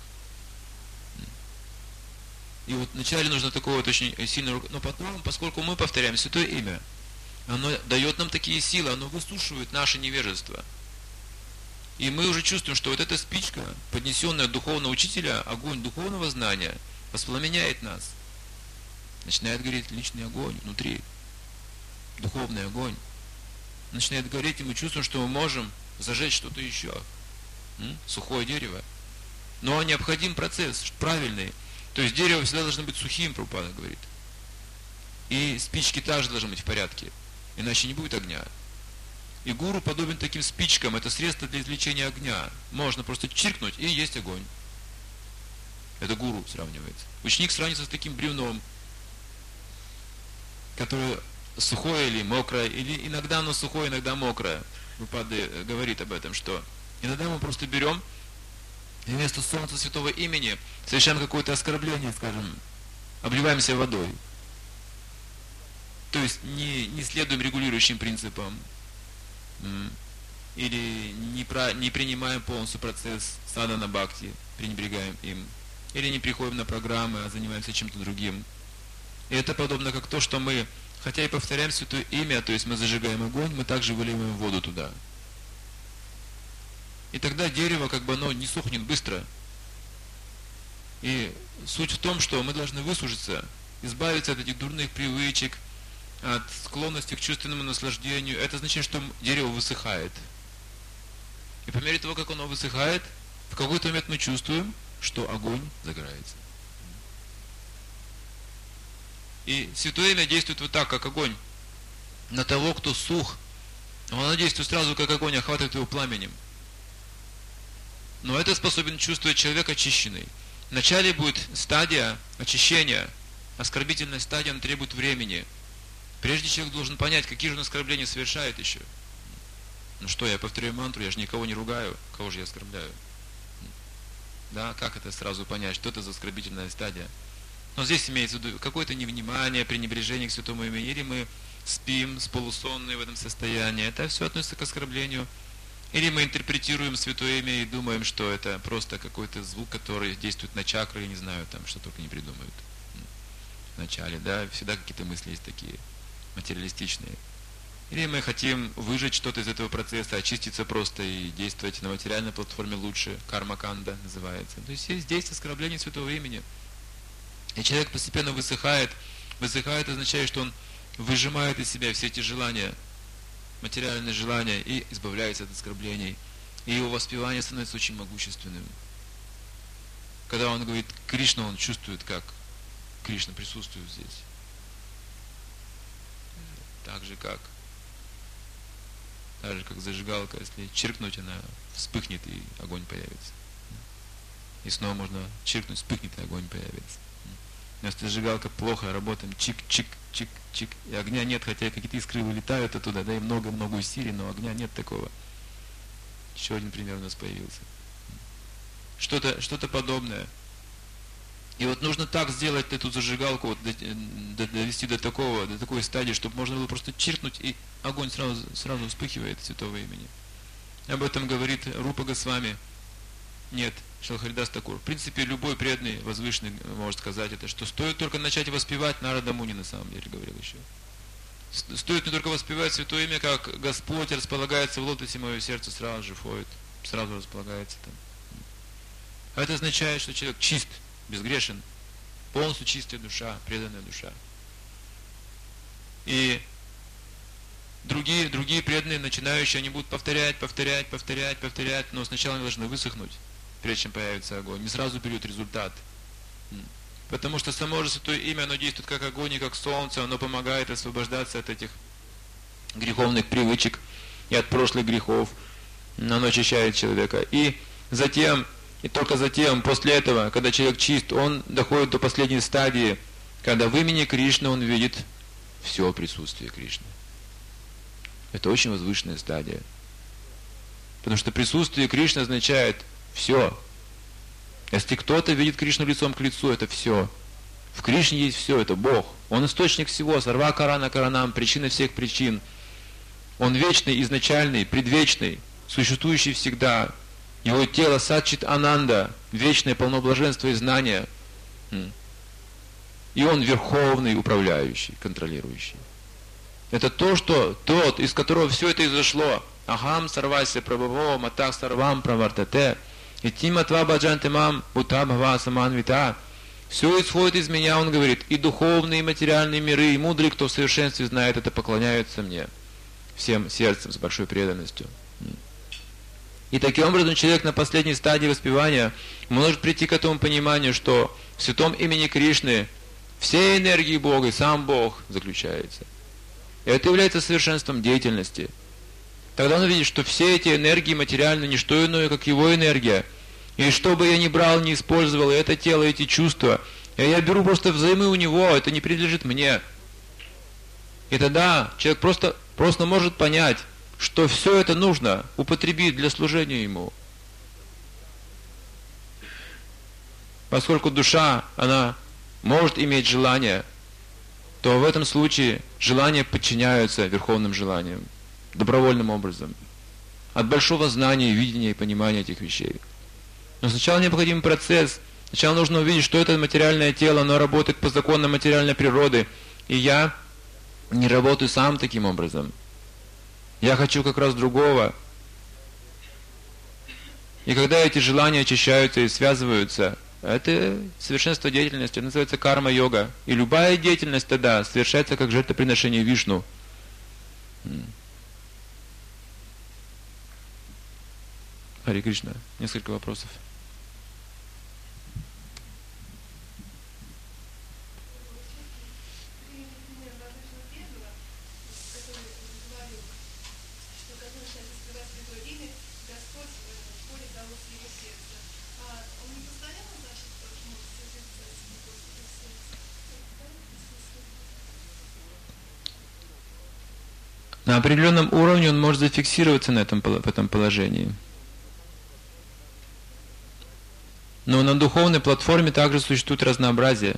И вот вначале нужно такое вот очень сильное, но потом, поскольку мы повторяем Святое Имя, оно дает нам такие силы, оно высушивает наше невежество. И мы уже чувствуем, что вот эта спичка, поднесенная от духовного учителя, огонь духовного знания, воспламеняет нас. Начинает гореть личный огонь внутри, духовный огонь. Начинает гореть, и мы чувствуем, что мы можем зажечь что-то еще. М? Сухое дерево. Но необходим процесс, правильный. То есть дерево всегда должно быть сухим, Прабхупада говорит. И спички также должны быть в порядке, иначе не будет огня. И гуру подобен таким спичкам, это средство для извлечения огня. Можно просто чиркнуть, и есть огонь. Это гуру сравнивается. Ученик сравнивается с таким бревном, которое сухое или мокрое, или иногда оно сухое, иногда мокрое. Прабхупада говорит об этом, что иногда мы просто берем и вместо солнца святого имени совершаем какое-то оскорбление, скажем, обливаемся водой. То есть не, не следуем регулирующим принципам, или не, про, не принимаем полностью процесс садхана бхакти, пренебрегаем им, или не приходим на программы, а занимаемся чем-то другим. И это подобно как то, что мы, хотя и повторяем Святое Имя, то есть мы зажигаем огонь, мы также выливаем воду туда. И тогда дерево, как бы оно не сохнет быстро. И суть в том, что мы должны высушиться, избавиться от этих дурных привычек, от склонности к чувственному наслаждению. Это значит, что дерево высыхает. И по мере того, как оно высыхает, в какой-то момент мы чувствуем, что огонь загорается. И Святое Имя действует вот так, как огонь. На того, кто сух, оно действует сразу, как огонь, охватывает его пламенем. Но это способен чувствовать человек очищенный. Вначале будет стадия очищения, оскорбительная стадия, она требует времени. Прежде человек должен понять, какие же он оскорбления совершает еще. Ну что, я повторяю мантру, я же никого не ругаю, кого же я оскорбляю? Да, как это сразу понять, что это за оскорбительная стадия? Но здесь имеется в виду какое-то невнимание, пренебрежение к святому имени, или мы спим с полусонной в этом состоянии, это все относится к оскорблению. Или мы интерпретируем святое имя и думаем, что это просто какой-то звук, который действует на чакры, я не знаю, там что только не придумают в начале, да, всегда какие-то мысли есть такие материалистичные. Или мы хотим выжать что-то из этого процесса, очиститься просто и действовать на материальной платформе лучше, карма-канда называется. То есть есть здесь оскорбление святого имени. И человек постепенно высыхает. Высыхает означает, что он выжимает из себя все эти желания, материальные желания, и избавляется от оскорблений. И его воспевание становится очень могущественным. Когда он говорит Кришна, он чувствует, как Кришна присутствует здесь. Так же, как так же, как зажигалка, если чиркнуть, она вспыхнет, и огонь появится. И снова можно чиркнуть, вспыхнет, и огонь появится. Но если зажигалка плохо работает, чик-чик-чик-чик, и огня нет, хотя какие-то искры вылетают оттуда, да, и много-много усилий, но огня нет такого. Еще один пример у нас появился. Что-то, что-то подобное. И вот нужно так сделать эту зажигалку, вот, довести до такого, до такой стадии, чтобы можно было просто чиркнуть, и огонь сразу, сразу вспыхивает святого имени. Об этом говорит Рупа Госвами. Нет, Шилхаридас Такур. В принципе, любой преданный, возвышенный может сказать это, что стоит только начать воспевать, Нарада Муни на самом деле говорил еще. Стоит не только воспевать святое имя, как Господь располагается в лотосе моего сердца, сразу же входит, сразу располагается там. А это означает, что человек чист, безгрешен, полностью чистая душа, преданная душа. И другие, другие преданные, начинающие, они будут повторять, повторять, повторять, повторять, но сначала они должны высохнуть, прежде чем появится огонь. Не сразу берет результат. Потому что само же святое имя, оно действует как огонь и как солнце, оно помогает освобождаться от этих греховных привычек и от прошлых грехов. Оно очищает человека. И затем, и только затем, после этого, когда человек чист, он доходит до последней стадии, когда в имени Кришны он видит все присутствие Кришны. Это очень возвышенная стадия. Потому что присутствие Кришны означает все. Если кто-то видит Кришну лицом к лицу, это все. В Кришне есть все, это Бог. Он источник всего, сарва карана каранам, причина всех причин. Он вечный, изначальный, предвечный, существующий всегда. Его тело садчит ананда, вечное полноблаженство и знания. И он верховный, управляющий, контролирующий. Это то, что тот, из которого все это изошло. Ахам сарвася прабхаво матах сарвам правартате. И тиматва баджантимам утабхава саманвита. Все исходит из меня, он говорит, и духовные, и материальные миры, и мудрые, кто в совершенстве знает это, поклоняются мне всем сердцем, с большой преданностью. И таким образом человек на последней стадии воспевания может прийти к этому пониманию, что в святом имени Кришны все энергии Бога и сам Бог заключается. И это является совершенством деятельности. Тогда он видит, что все эти энергии материальные, не что иное, как его энергия. И что бы я ни брал, не использовал, и это тело, эти чувства, я беру просто взаймы у него, это не принадлежит мне. И тогда человек просто, просто может понять, что все это нужно употребить для служения ему. Поскольку душа, она может иметь желание, то в этом случае желания подчиняются верховным желаниям. Добровольным образом. От большого знания, видения и понимания этих вещей. Но сначала необходим процесс. Сначала нужно увидеть, что это материальное тело, оно работает по законам материальной природы. И я не работаю сам таким образом. Я хочу как раз другого. И когда эти желания очищаются и связываются, это совершенство деятельности, это называется карма-йога. И любая деятельность тогда совершается как жертвоприношение Вишну. Харе Кришна. Несколько вопросов. На определенном уровне он может зафиксироваться на этом, в этом положении. Но на духовной платформе также существует разнообразие.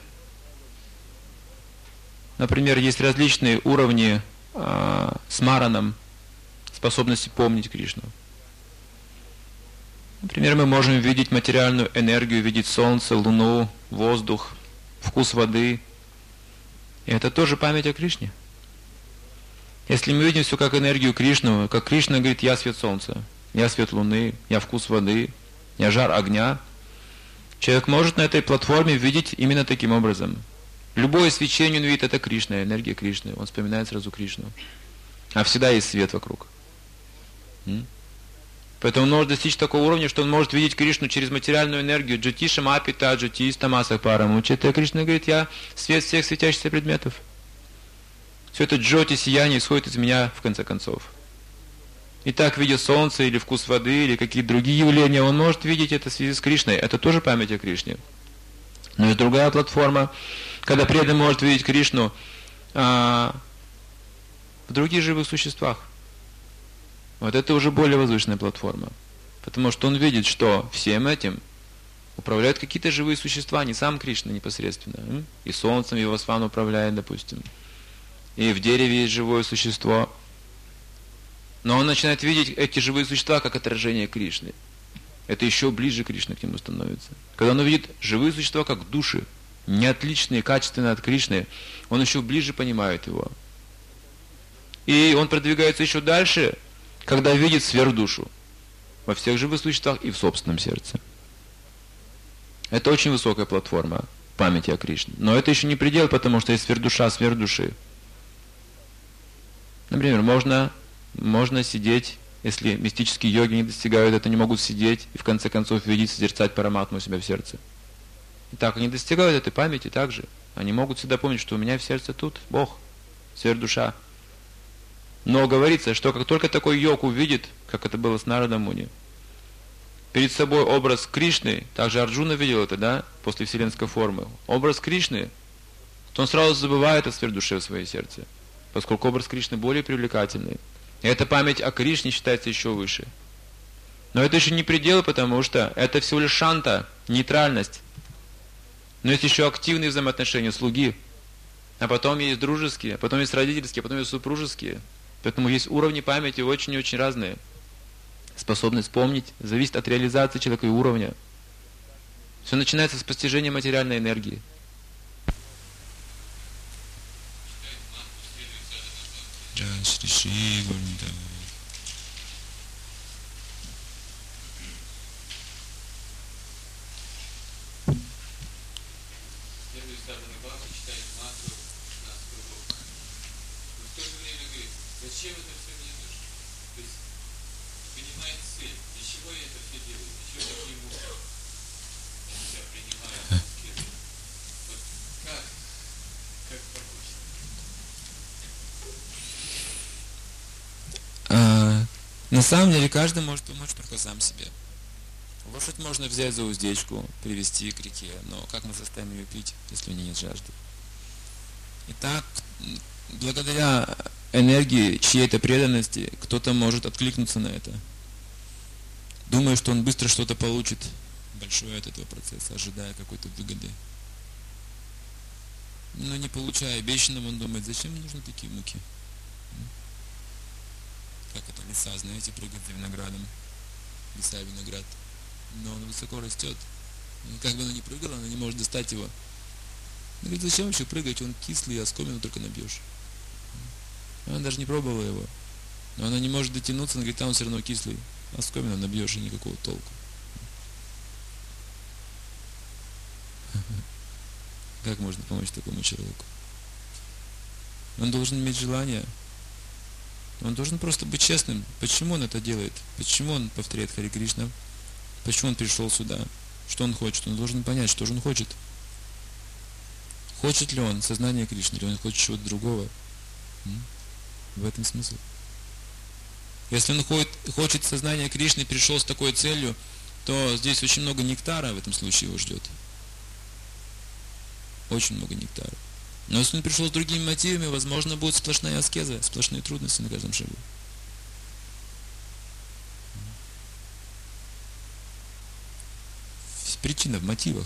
Например, есть различные уровни э, смараном, способности помнить Кришну. Например, мы можем видеть материальную энергию, видеть солнце, луну, воздух, вкус воды. И это тоже память о Кришне. Если мы видим все как энергию Кришну, как Кришна говорит: я свет солнца, я свет луны, я вкус воды, я жар огня, человек может на этой платформе видеть именно таким образом. Любое свечение он видит, это Кришна, энергия Кришны. Он вспоминает сразу Кришну. А всегда есть свет вокруг. М? Поэтому он может достичь такого уровня, что он может видеть Кришну через материальную энергию. Джати Шамапита, Джати Стамаса Парамучи. Это Кришна говорит: я свет всех светящихся предметов. Все это джоти, сияние исходит из меня, в конце концов. И так, видя солнце, или вкус воды, или какие-то другие явления, он может видеть это в связи с Кришной. Это тоже память о Кришне. Но есть другая платформа, когда преданный может видеть Кришну а, в других живых существах. Вот это уже более возвышенная платформа. Потому что он видит, что всем этим управляют какие-то живые существа, не сам Кришна непосредственно. И солнцем его Сван управляет, допустим. И в дереве есть живое существо. Но он начинает видеть эти живые существа как отражение Кришны. Это еще ближе Кришна к нему становится. Когда он увидит живые существа как души, не отличные, качественные от Кришны, он еще ближе понимает его. И он продвигается еще дальше, когда видит сверхдушу во всех живых существах и в собственном сердце. Это очень высокая платформа памяти о Кришне. Но это еще не предел, потому что есть сверхдуша сверхдуши. Например, можно, можно сидеть, если мистические йоги не достигают, это не могут сидеть и в конце концов видеть, созерцать Параматму у себя в сердце. Итак, они достигают этой памяти также. Они могут всегда помнить, что у меня в сердце тут Бог, сверхдуша. Но говорится, что как только такой йог увидит, как это было с Нарадой Муни, перед собой образ Кришны, также Арджуна видел это, да, после вселенской формы, образ Кришны, то он сразу забывает о сверхдуше в своем сердце, поскольку образ Кришны более привлекательный. И эта память о Кришне считается еще выше. Но это еще не предел, потому что это всего лишь шанта, нейтральность. Но есть еще активные взаимоотношения слуги, а потом есть дружеские, а потом есть родительские, а потом есть супружеские. Поэтому есть уровни памяти очень-очень разные. Способность помнить зависит от реализации человека и уровня. Все начинается с постижения материальной энергии. Зачем это все мне нужно? То есть понимает цель, для чего я это все делаю, для чего такие муки себя принимают, вот как, как помочь? А, на самом деле каждый может помочь только сам себе. Лошадь можно взять за уздечку, привести к реке, но как мы заставим ее пить, если у нее нет жажды? Итак, благодаря энергии чьей-то преданности кто-то может откликнуться на это, думая, что он быстро что-то получит большое от этого процесса, ожидая какой-то выгоды. Но не получая обещанного, он думает: зачем мне нужны такие муки? Как это лиса, знаете, прыгает за виноградом, лиса и виноград, но он высоко растет. И как бы она ни прыгала, она не может достать его. Он говорит: зачем вообще прыгать, он кислый, а скомину только набьешь. Она даже не пробовала его. Но она не может дотянуться, она говорит: там он все равно кислый. А скомину набьешь, и никакого толку. Как можно помочь такому человеку? Он должен иметь желание. Он должен просто быть честным. Почему он это делает? Почему он повторяет Харе Кришна? Почему он пришел сюда? Что он хочет? Он должен понять, что же он хочет. Хочет ли он сознание Кришны, или он хочет чего-то другого? В этом смысл. Если он хочет сознания Кришны и пришел с такой целью, то здесь очень много нектара в этом случае его ждет. Очень много нектара. Но если он пришел с другими мотивами, возможно, будет сплошная аскеза, сплошные трудности на каждом шагу. Причина в мотивах.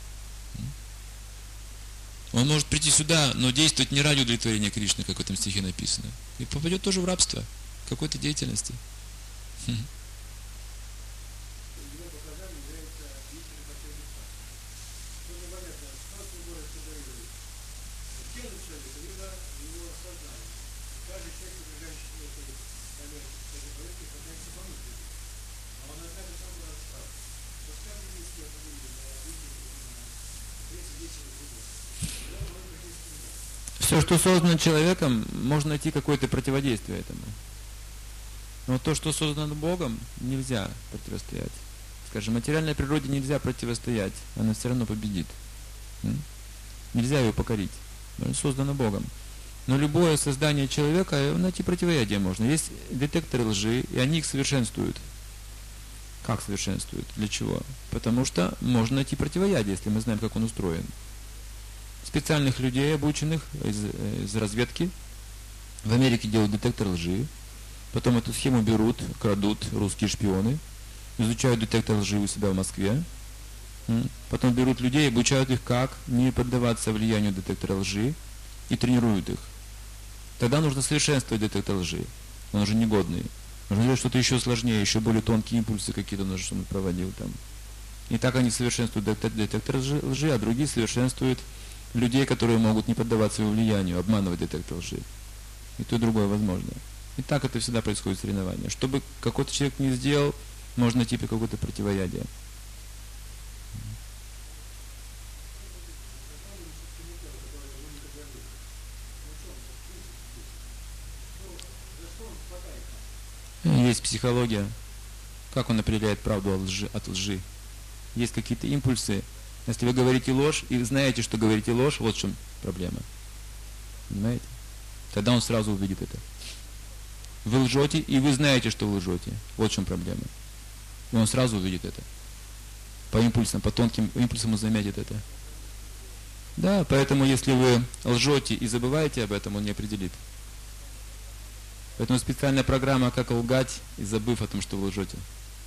Он может прийти сюда, но действовать не ради удовлетворения Кришны, как в этом стихе написано. И попадет тоже в рабство какой-то деятельности. Все, что создано человеком, можно найти какое-то противодействие этому. Но то, что создано Богом, нельзя противостоять. Скажем, материальной природе нельзя противостоять, она все равно победит. Нельзя ее покорить. Она создана Богом. Но любое создание человека, найти противоядие можно. Есть детекторы лжи, и они их совершенствуют. Как совершенствуют? Для чего? Потому что можно найти противоядие, если мы знаем, как он устроен. Специальных людей, обученных из, из разведки, в Америке делают детектор лжи, потом эту схему берут, крадут русские шпионы, изучают детектор лжи у себя в Москве, потом берут людей, обучают их, как не поддаваться влиянию детектора лжи, и тренируют их. Тогда нужно совершенствовать детектор лжи, он уже негодный. Нужно делать что-то еще сложнее, еще более тонкие импульсы какие-то нужно, чтобы он проводил там. И так они совершенствуют детектор лжи, а другие совершенствуют людей, которые могут не поддаваться его влиянию, обманывать детектор лжи. И то, и другое возможно. И так это всегда происходит соревнование. Чтобы какой-то человек не сделал, можно найти какое-то противоядие. Есть психология. Как он определяет правду от лжи, от лжи. Есть какие-то импульсы. Если вы говорите ложь, и вы знаете, что говорите ложь, вот в чем проблема. Понимаете? Тогда он сразу увидит это. Вы лжете, и вы знаете, что вы лжете. Вот в чем проблема. И он сразу увидит это. По импульсам, по тонким импульсам он заметит это. Да, поэтому если вы лжете и забываете об этом, он не определит. Поэтому специальная программа, как лгать, и забыв о том, что вы лжете.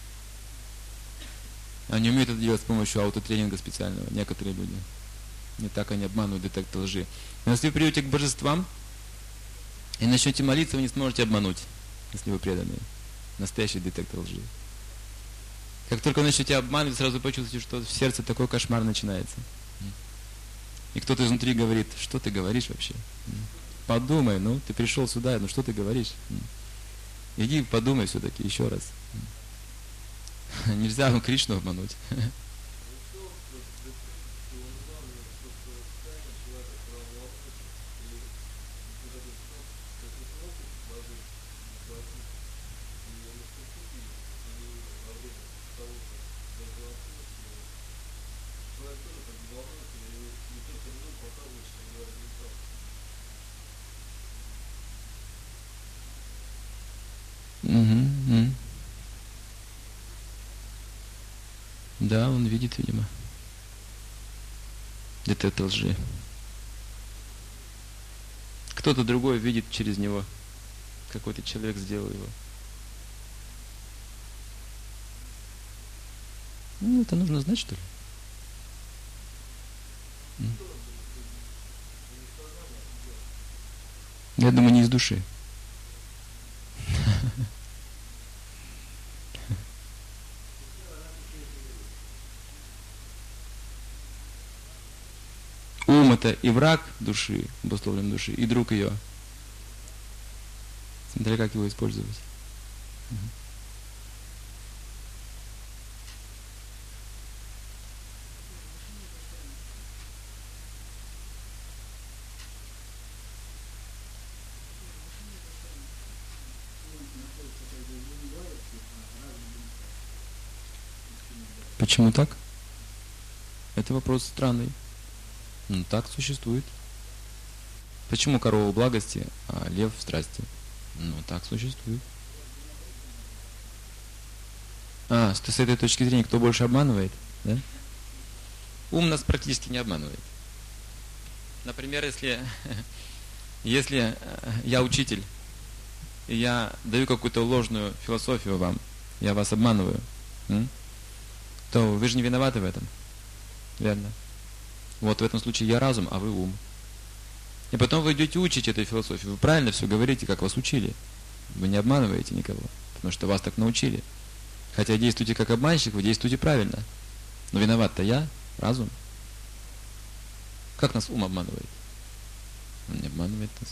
Они умеют это делать с помощью аутотренинга специального, некоторые люди. И так они обманывают детектор лжи. Но если вы придете к божествам и начнете молиться, вы не сможете обмануть, если вы преданные. Настоящий детектор лжи. Как только вы начнете обманывать, сразу почувствуете, что в сердце такой кошмар начинается. И кто-то изнутри говорит, что ты говоришь вообще? Подумай, ну, ты пришел сюда, ну что ты говоришь? Иди подумай все-таки еще раз. Нельзя Кришну обмануть. Угу. Да, он видит, видимо, детектор лжи. Кто-то другой видит через него. Какой-то человек сделал его. Ну, это нужно знать, что ли? Я думаю, не из души. Ум это и враг души, обусловлен души, и друг ее. Смотря как его использовать. Почему так? Это вопрос странный. Ну, так существует. Почему корова в благости, а лев в страсти? Ну, так существует. А, с этой точки зрения, кто больше обманывает? Да? Ум нас практически не обманывает. Например, если, если я учитель, и я даю какую-то ложную философию вам, я вас обманываю, то вы же не виноваты в этом. Верно? Вот в этом случае я разум, а вы ум. И потом вы идете учить этой философии. Вы правильно все говорите, как вас учили. Вы не обманываете никого, потому что вас так научили. Хотя действуете как обманщик, вы действуете правильно. Но виноват-то я, разум. Как нас ум обманывает? Он не обманывает нас.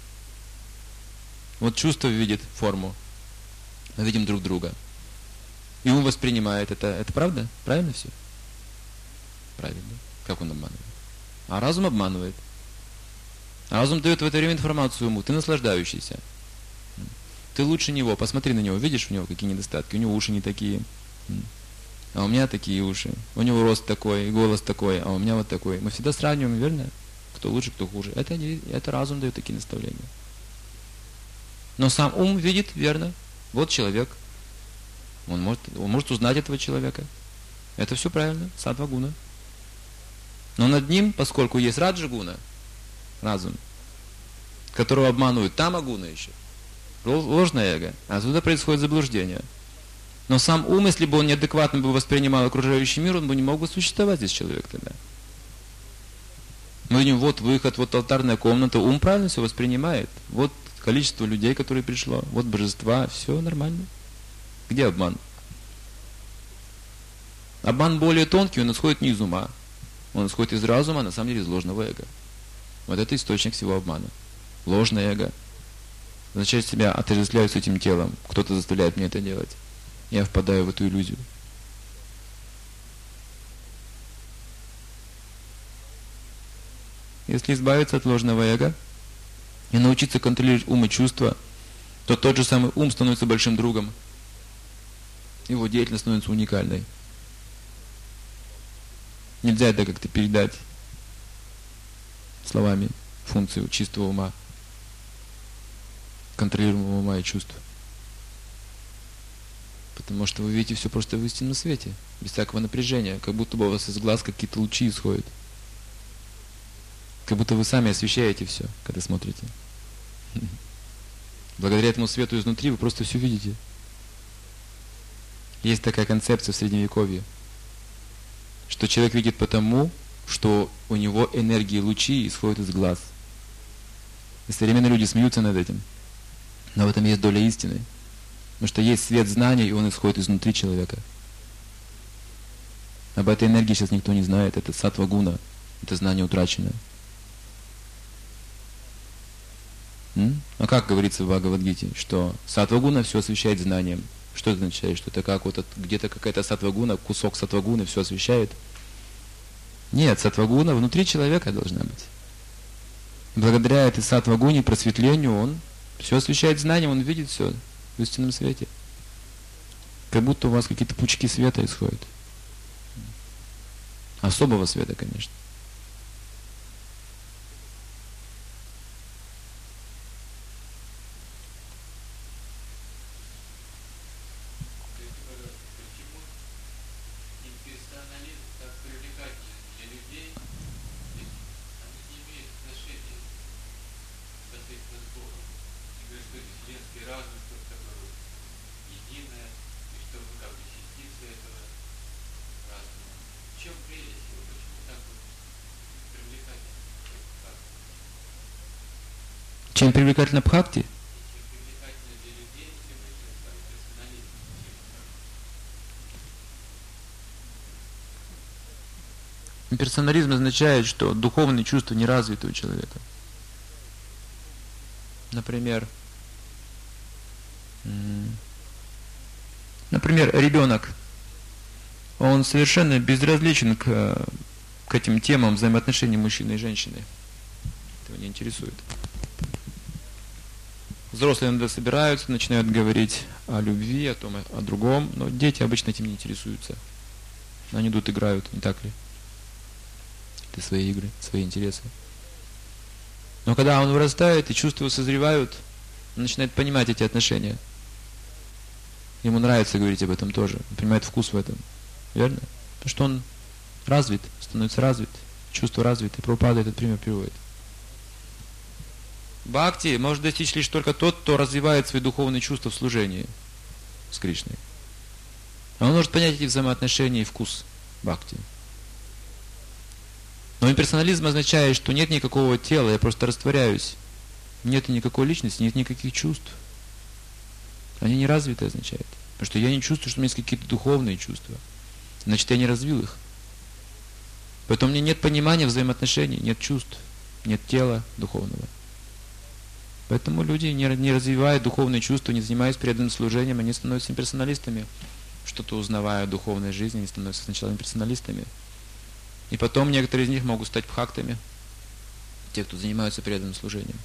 Вот чувство видит форму. Мы видим друг друга. И ум воспринимает это. Это правда? Правильно все? Правильно. Как он обманывает? А разум обманывает. А разум дает в это время информацию уму. Ты наслаждающийся. Ты лучше него. Посмотри на него. Видишь у него какие недостатки? У него уши не такие. А у меня такие уши. У него рост такой, голос такой, а у меня вот такой. Мы всегда сравниваем, верно? Кто лучше, кто хуже. Это, это разум дает такие наставления. Но сам ум видит, верно? Вот человек. Он может, он может узнать этого человека. Это все правильно. Саттва-гуна. Но над ним, поскольку есть раджа-гуна, разум, которого обманывают тама-гуна еще, ложное эго, а отсюда происходит заблуждение. Но сам ум, если бы он неадекватно бы воспринимал окружающий мир, он бы не мог бы существовать здесь человек тогда. Мы видим, вот выход, вот алтарная комната, ум правильно все воспринимает. Вот количество людей, которые пришло, вот божества, все нормально. Где обман? Обман более тонкий, он исходит не из ума. Он исходит из разума, а на самом деле из ложного эго. Вот это источник всего обмана. Ложное эго. Означает, себя отождествляю с этим телом. Кто-то заставляет меня это делать. Я впадаю в эту иллюзию. Если избавиться от ложного эго и научиться контролировать ум и чувства, то тот же самый ум становится большим другом. Его деятельность становится уникальной. Нельзя это как-то передать словами функцию чистого ума, контролируемого ума и чувств. Потому что вы видите все просто в истинном свете, без всякого напряжения, как будто бы у вас из глаз какие-то лучи исходят. Как будто вы сами освещаете все, когда смотрите. Благодаря этому свету изнутри вы просто все видите. Есть такая концепция в Средневековье, что человек видит потому, что у него энергии лучи исходят из глаз. И современные люди смеются над этим. Но в этом есть доля истины. Потому что есть свет знаний, и он исходит изнутри человека. Об этой энергии сейчас никто не знает. Это саттва-гуна. Это знание утраченное. М? А как говорится в Бхагавад-гите, что саттва-гуна все освещает знанием. Что это означает? Что это как вот где-то какая-то саттва-гуна, кусок саттва-гуны все освещает? Нет, саттва-гуна внутри человека должна быть. Благодаря этой саттва-гуне, просветлению, он все освещает знанием, он видит все в истинном свете. Как будто у вас какие-то пучки света исходят. Особого света, конечно. Чем привлекательна бхакти? Персонализм означает, что духовные чувства не развиты у человека. Например, например, ребенок, он совершенно безразличен к, к этим темам взаимоотношений мужчины и женщины. Этого не интересует. Взрослые иногда собираются, начинают говорить о любви, о том, о другом, но дети обычно этим не интересуются. Они идут, играют, не так ли? Это свои игры, свои интересы. Но когда он вырастает, и чувства созревают, он начинает понимать эти отношения. Ему нравится говорить об этом тоже, он понимает вкус в этом. Верно? Потому что он развит, становится развит. чувства развиты. Прабхупада этот пример приводит. Бхакти может достичь лишь только тот, кто развивает свои духовные чувства в служении с Кришной. Он может понять эти взаимоотношения и вкус бхакти. Но имперсонализм означает, что нет никакого тела, я просто растворяюсь. Нет никакой личности, нет никаких чувств. Они не развиты, означает. Потому что я не чувствую, что у меня есть какие-то духовные чувства. Значит, я не развил их. Поэтому у меня нет понимания взаимоотношений, нет чувств, нет тела духовного. Поэтому люди, не, не развивая духовные чувства, не занимаясь преданным служением, они становятся имперсоналистами. Что-то узнавая о духовной жизни, они становятся сначала имперсоналистами. И потом некоторые из них могут стать бхактами, те, кто занимаются преданным служением.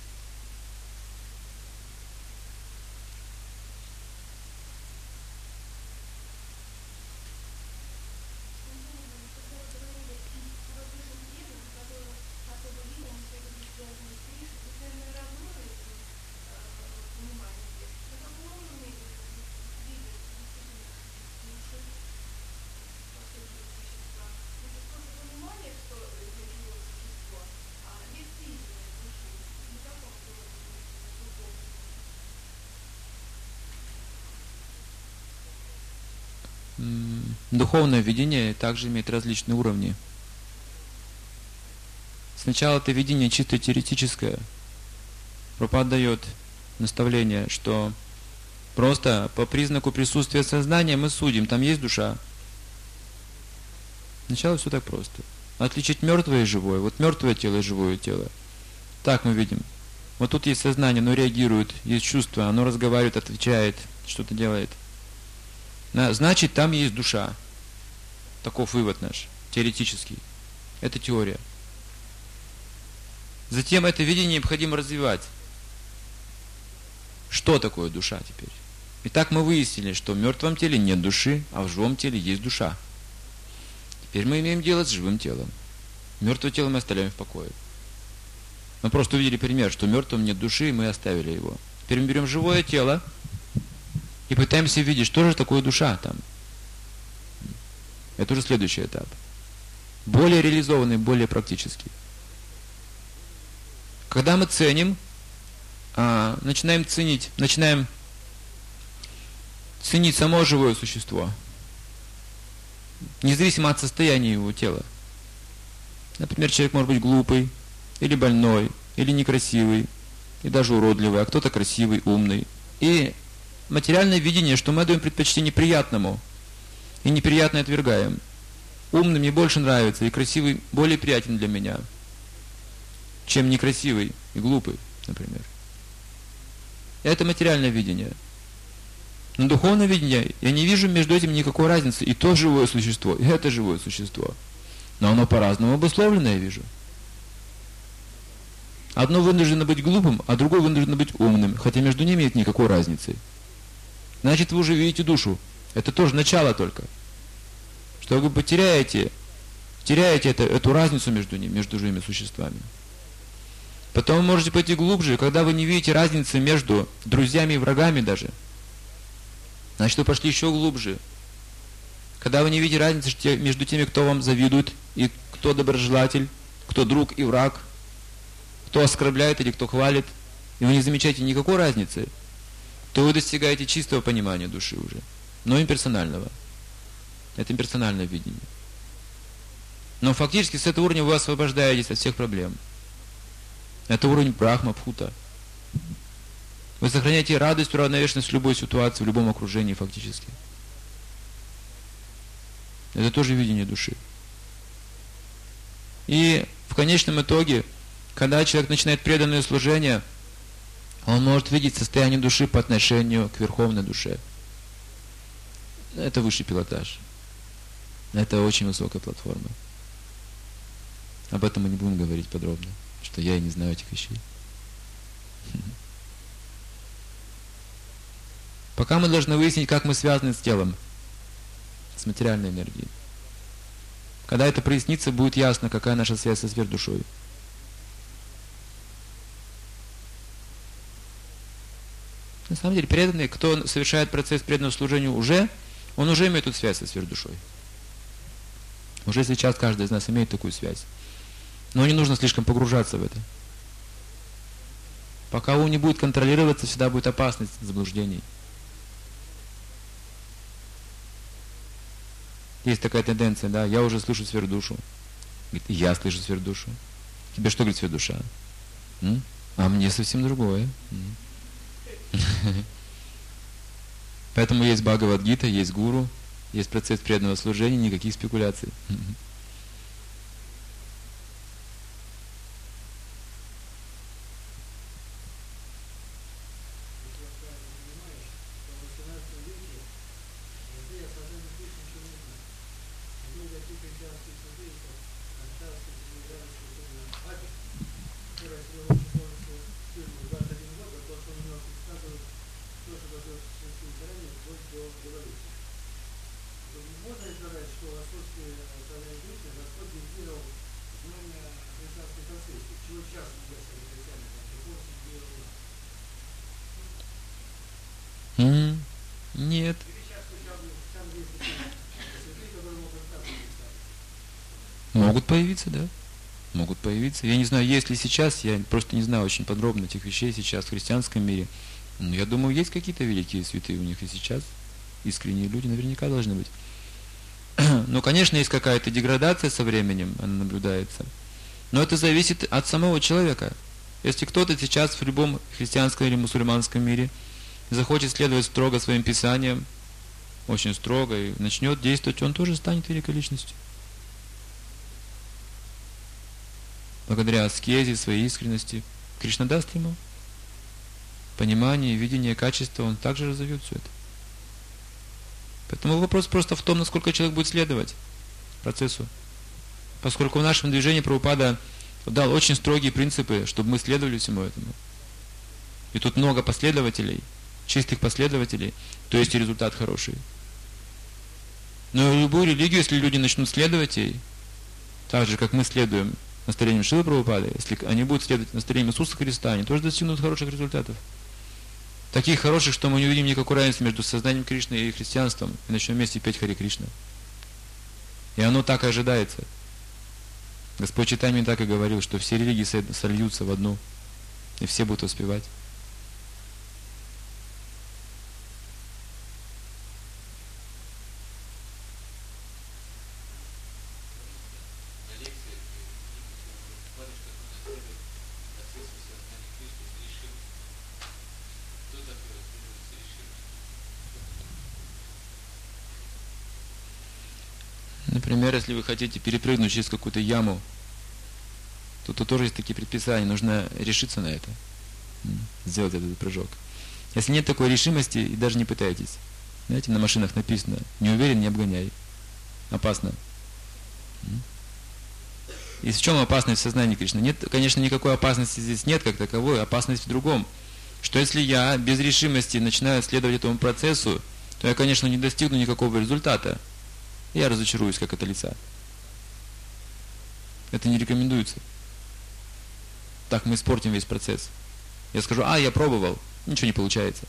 Духовное видение также имеет различные уровни. Сначала это видение чисто теоретическое. Прабхупада дает наставление, что просто по признаку присутствия сознания мы судим, там есть душа. Сначала все так просто. Отличить мертвое и живое. Вот мертвое тело и живое тело. Так мы видим. Вот тут есть сознание, оно реагирует, есть чувство, оно разговаривает, отвечает, что-то делает. Значит, там есть душа. Таков вывод наш, теоретический. Это теория. Затем это видение необходимо развивать. Что такое душа теперь? Итак, мы выяснили, что в мертвом теле нет души, а в живом теле есть душа. Теперь мы имеем дело с живым телом. Мертвое тело мы оставляем в покое. Мы просто увидели пример, что в мертвом нет души, и мы оставили его. Теперь мы берем живое тело и пытаемся видеть, что же такое душа там. Это уже следующий этап. Более реализованный, более практический. Когда мы ценим, а, начинаем ценить, начинаем ценить само живое существо, независимо от состояния его тела. Например, человек может быть глупый, или больной, или некрасивый, и даже уродливый, а кто-то красивый, умный. И материальное видение, что мы даем предпочтение приятному, и неприятное отвергаем. Умный мне больше нравится, и красивый более приятен для меня, чем некрасивый и глупый, например. Это материальное видение. Но духовное видение, я не вижу между этим никакой разницы. И то живое существо, и это живое существо. Но оно по-разному обусловлено, я вижу. Одно вынуждено быть глупым, а другое вынуждено быть умным, хотя между ними нет никакой разницы. Значит, вы уже видите душу. Это тоже начало только. Что вы потеряете, теряете это, эту разницу между ними, между живыми существами. Потом вы можете пойти глубже, когда вы не видите разницы между друзьями и врагами даже. Значит, вы пошли еще глубже. Когда вы не видите разницы между теми, кто вам завидует, и кто доброжелатель, кто друг и враг, кто оскорбляет или кто хвалит, и вы не замечаете никакой разницы, то вы достигаете чистого понимания души уже, но имперсонального. Это имперсональное видение. Но фактически с этого уровня вы освобождаетесь от всех проблем. Это уровень брахма, бхута. Вы сохраняете радость, уравновешенность в любой ситуации, в любом окружении фактически. Это тоже видение души. И в конечном итоге, когда человек начинает преданное служение, он может видеть состояние души по отношению к верховной душе. Это высший пилотаж. Это очень высокая платформа. Об этом мы не будем говорить подробно, что я и не знаю этих вещей. Пока мы должны выяснить, как мы связаны с телом, с материальной энергией. Когда это прояснится, будет ясно, какая наша связь со сверхдушой. На самом деле, преданный, кто совершает процесс преданного служения уже, он уже имеет эту связь со сверхдушой. Уже сейчас каждый из нас имеет такую связь. Но не нужно слишком погружаться в это. Пока ум не будет контролироваться, всегда будет опасность заблуждений. Есть такая тенденция, да, я уже слышу сверхдушу. Говорит, я слышу сверхдушу. Тебе что говорит сверхдуша? М? А мне совсем другое. Поэтому есть Бхагавад-гита, есть гуру, есть процесс преданного служения, никаких спекуляций. М? Нет. Могут появиться, да. Могут появиться. Я не знаю, есть ли сейчас, я просто не знаю очень подробно этих вещей сейчас в христианском мире. Но я думаю, есть какие-то великие святые у них и сейчас. Искренние люди наверняка должны быть. Но, конечно, есть какая-то деградация со временем, она наблюдается. Но это зависит от самого человека. Если кто-то сейчас в любом христианском или мусульманском мире захочет следовать строго своим писаниям, очень строго, и начнет действовать, он тоже станет великой личностью. Благодаря аскезе, своей искренности, Кришна даст ему понимание, видение, качество, он также разовьет все это. Поэтому вопрос просто в том, насколько человек будет следовать процессу. Поскольку в нашем движении Прабхупада дал очень строгие принципы, чтобы мы следовали всему этому. И тут много последователей, чистых последователей, то есть и результат хороший. Но любую религию, если люди начнут следовать ей, так же, как мы следуем наставлениям Шрилы Прабхупады, если они будут следовать наставлениям Иисуса Христа, они тоже достигнут хороших результатов. Таких хороших, что мы не увидим никакой разницы между сознанием Кришны и христианством, и начнем вместе петь Харе Кришна. И оно так и ожидается. Господь Чайтанья так и говорил, что все религии сольются в одну, и все будут успевать. Например, если вы хотите перепрыгнуть через какую-то яму, то тут тоже есть такие предписания, нужно решиться на это, сделать этот прыжок. Если нет такой решимости, и даже не пытайтесь. Знаете, на машинах написано: не уверен, не обгоняй. Опасно. И в чем опасность в сознании Кришны? Нет, конечно, никакой опасности здесь нет как таковой, опасность в другом. Что если я без решимости начинаю следовать этому процессу, то я, конечно, не достигну никакого результата. Я разочаруюсь, как это лица. Это не рекомендуется. Так мы испортим весь процесс. Я скажу: а, я пробовал, ничего не получается.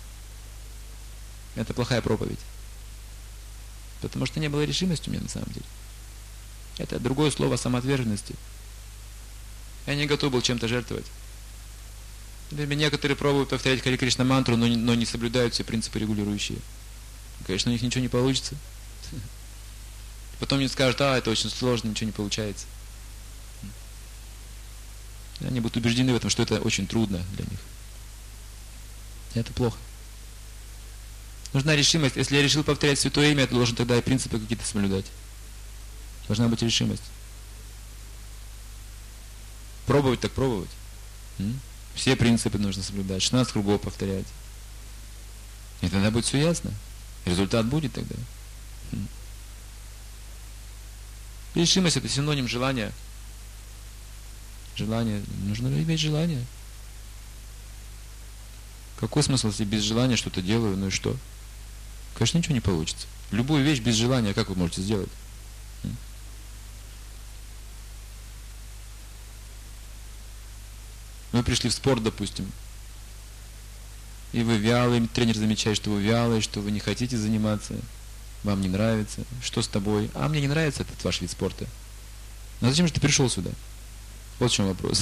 Это плохая проповедь. Потому что не было решимости у меня на самом деле. Это другое слово самоотверженности. Я не готов был чем-то жертвовать. Например, некоторые пробуют повторять Харе Кришна мантру, но не, но не соблюдают все принципы регулирующие. Конечно, у них ничего не получится. Потом мне скажут: а, это очень сложно, ничего не получается. Они будут убеждены в этом, что это очень трудно для них. И это плохо. Нужна решимость. Если я решил повторять святое имя, я должен тогда и принципы какие-то соблюдать. Должна быть решимость. Пробовать так пробовать. М? Все принципы нужно соблюдать. шестнадцать кругов повторять. И тогда будет все ясно. Результат будет тогда. М? Решимость — это синоним желания. Желание. Нужно иметь желание. Какой смысл, если без желания что-то делаю, ну и что? Конечно, ничего не получится. Любую вещь без желания, как вы можете сделать? Вы пришли в спорт, допустим, и вы вялый, тренер замечает, что вы вялый, что вы не хотите заниматься. вам не нравится, что с тобой, а мне не нравится этот ваш вид спорта. Ну а зачем же ты пришел сюда? Вот в чем вопрос.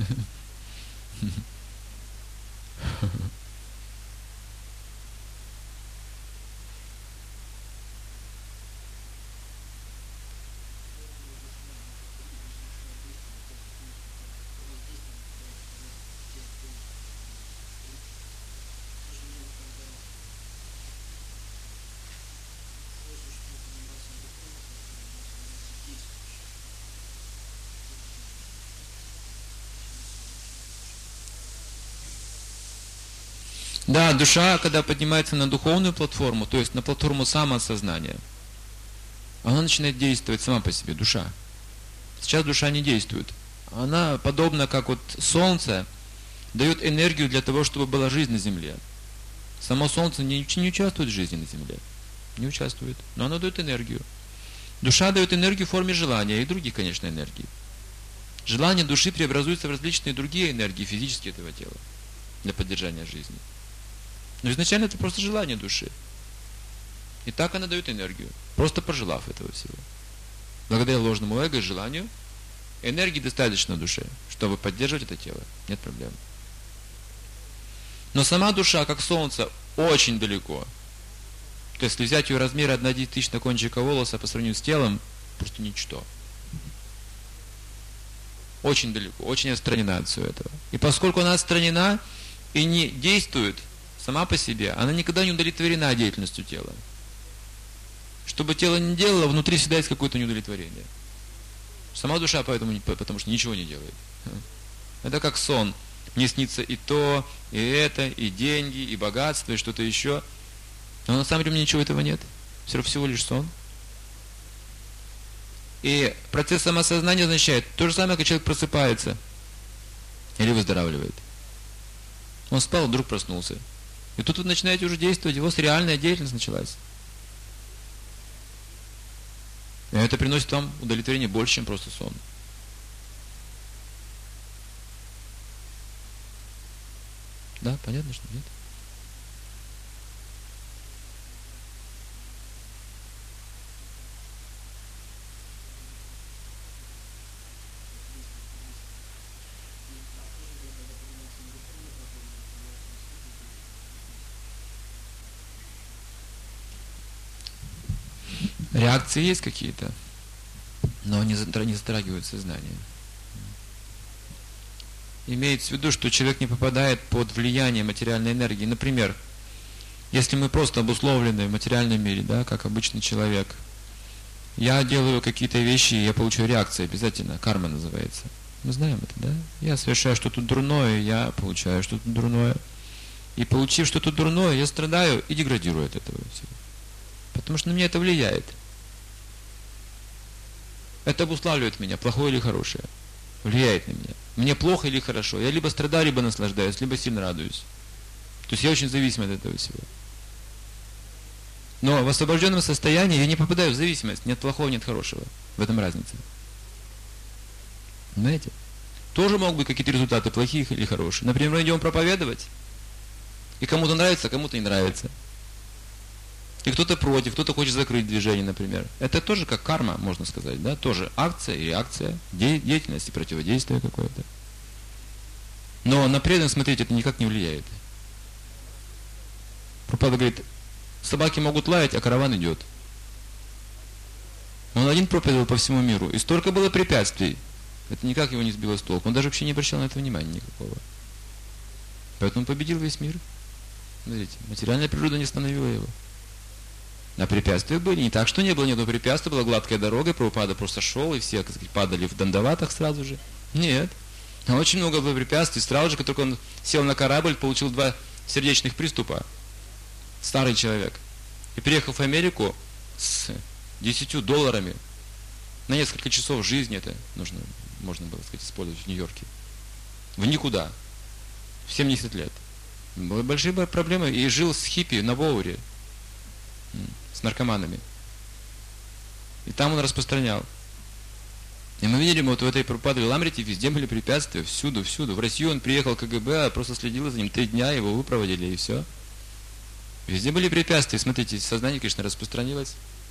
Да, душа, когда поднимается на духовную платформу, то есть на платформу самоосознания, она начинает действовать сама по себе, душа. Сейчас душа не действует. Она, подобно как вот солнце, дает энергию для того, чтобы была жизнь на земле. Само солнце не, не участвует в жизни на земле. Не участвует. Но оно дает энергию. Душа дает энергию в форме желания и других, конечно, энергий. Желание души преобразуется в различные другие энергии физические этого тела для поддержания жизни. Но изначально это просто желание души. И так она дает энергию, просто пожелав этого всего. Благодаря ложному эго и желанию, энергии достаточно душе, чтобы поддерживать это тело. Нет проблем. Но сама душа, как солнце, очень далеко. То есть, если взять ее размер одна тысяча кончика волоса по сравнению с телом, просто ничто. Очень далеко, очень отстранена от всего этого. И поскольку она отстранена и не действует сама по себе, она никогда не удовлетворена деятельностью тела. Что бы тело ни делало, внутри всегда есть какое-то неудовлетворение. Сама душа поэтому, потому что ничего не делает. Это как сон. Мне снится и то, и это, и деньги, и богатство, и что-то еще. Но на самом деле ничего этого нет. Все всего лишь сон. И процесс самосознания означает то же самое, как человек просыпается или выздоравливает. Он спал, вдруг проснулся. И тут вы начинаете уже действовать, его реальная деятельность началась. И это приносит вам удовлетворение больше, чем просто сон. Да, понятно, что нет? Реакции есть какие-то, но они не затрагивают сознание. Имеется в виду, что человек не попадает под влияние материальной энергии. Например, если мы просто обусловлены в материальном мире, да, как обычный человек, я делаю какие-то вещи, и я получаю реакции обязательно, карма называется. Мы знаем это, да? Я совершаю что-то дурное, я получаю что-то дурное. И получив что-то дурное, я страдаю и деградирую от этого всего. Потому что на меня это влияет. Это обуславливает меня, плохое или хорошее. Влияет на меня. Мне плохо или хорошо. Я либо страдаю, либо наслаждаюсь, либо сильно радуюсь. То есть я очень зависим от этого всего. Но в освобожденном состоянии я не попадаю в зависимость. Нет плохого, нет хорошего. В этом разница. Понимаете? Тоже могут быть какие-то результаты, плохие или хорошие. Например, мы идем проповедовать, и кому-то нравится, а кому-то не нравится. И кто-то против, кто-то хочет закрыть движение, например. Это тоже как карма, можно сказать, да? Тоже акция и реакция, де- деятельность и противодействие какое-то. Но на преданность, смотрите, это никак не влияет. Прабхупада говорит, собаки могут лаять, а караван идет. Он один проповедовал по всему миру, и столько было препятствий. Это никак его не сбило с толку. Он даже вообще не обращал на это внимания никакого. Поэтому победил весь мир. Смотрите, материальная природа не остановила его. А препятствия были. Не так, что не было ни одного препятствия, была гладкая дорога, и Прабхупада просто шел, и все, так сказать, падали в дандаватах сразу же. Нет. Очень много было препятствий. Сразу же, как только он сел на корабль, получил два сердечных приступа. Старый человек. И приехал в Америку с десятью долларами. На несколько часов жизни это нужно, можно было сказать, использовать в Нью-Йорке. В никуда. В семьдесят лет. Были большие проблемы. И жил с хиппи на Боуэре. С наркоманами. И там он распространял. И мы видели, вот в этой Прабхупаде Ламрите везде были препятствия, всюду, всюду. В Россию он приехал КГБ, а просто следил за ним три дня, его выпроводили, и все. Везде были препятствия. Смотрите, сознание, конечно, распространилось.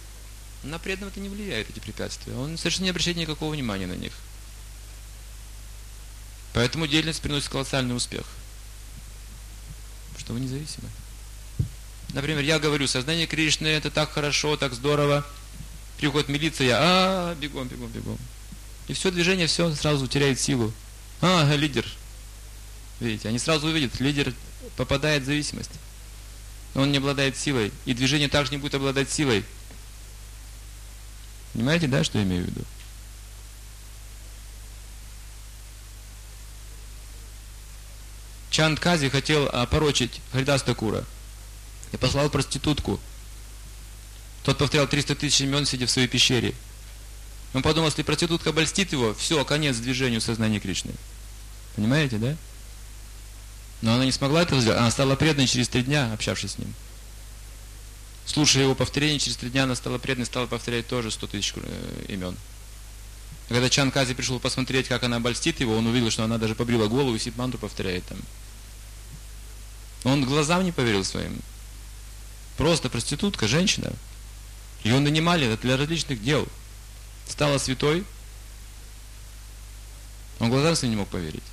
На преданного это не влияет, эти препятствия. Он совершенно не обращает никакого внимания на них. Поэтому деятельность приносит колоссальный успех. Потому что вы независимы. Например, я говорю, сознание Кришны это так хорошо, так здорово. Приходит милиция, а, бегом, бегом, бегом. И все движение, все сразу теряет силу. А, лидер. Видите, они сразу увидят, лидер попадает в зависимость. Он не обладает силой. И движение также не будет обладать силой. Понимаете, да, что я имею в виду? Чанд Кази хотел опорочить Харидас Такура и послал проститутку. Тот повторял триста тысяч имен, сидя в своей пещере. Он подумал, если проститутка обольстит его, все, конец движению сознания Кришны. Понимаете, да? Но она не смогла этого сделать. Она стала преданной через три дня, общавшись с ним. Слушая его повторение, через три дня она стала преданной, стала повторять тоже сто тысяч э, имен. И когда Чанд Кази пришел посмотреть, как она обольстит его, он увидел, что она даже побрила голову и сидит мантру повторяет там. Он глазам не поверил своим. Просто проститутка, женщина. Ее нанимали для различных дел. Стала святой. Он глазам своим не мог поверить.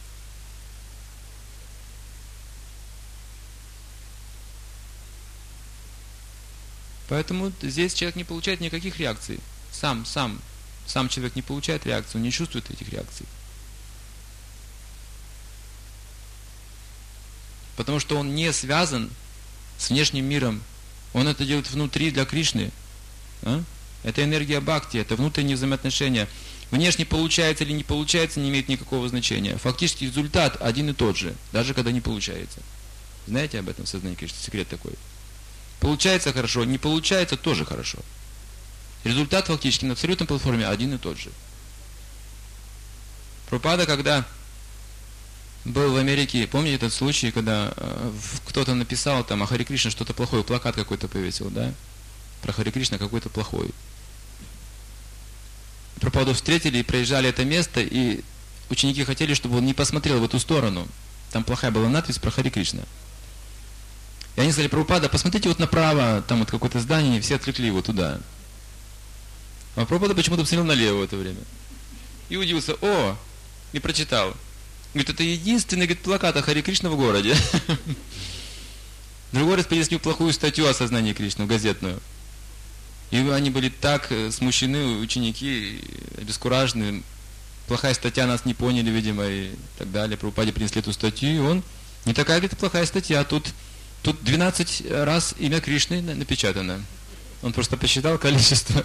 Поэтому здесь человек не получает никаких реакций. Сам, сам, сам человек не получает реакцию, он не чувствует этих реакций. Потому что он не связан с внешним миром. Он это делает внутри для Кришны. А? Это энергия бхакти, это внутренние взаимоотношения. Внешне получается или не получается, не имеет никакого значения. Фактически результат один и тот же, даже когда не получается. Знаете об этом в сознании Кришны? Секрет такой. Получается хорошо, не получается тоже хорошо. Результат фактически на абсолютной платформе один и тот же. Прабхупада, когда был в Америке, помните этот случай, когда э, кто-то написал там о Харе Кришне что-то плохое, плакат какой-то повесил, да? Про Харе Кришна какой-то плохой. Прабхупаду встретили и проезжали это место, и ученики хотели, чтобы он не посмотрел в эту сторону. Там плохая была надпись про Харе Кришна. И они сказали: Прабхупада, посмотрите вот направо, там вот какое-то здание, и все отвлекли его туда. А Прабхупада почему-то посмотрел налево в это время. И удивился: о, и прочитал. Говорит, это единственный, говорит, плакат о Харе Кришна в городе. Другой раз принесли плохую статью о сознании Кришны, газетную. И они были так смущены, ученики, обескуражены. Плохая статья, нас не поняли, видимо, и так далее. Прабхупаде принесли эту статью, и он: не такая, говорит, плохая статья, тут... Тут двенадцать раз имя Кришны напечатано. Он просто посчитал количество.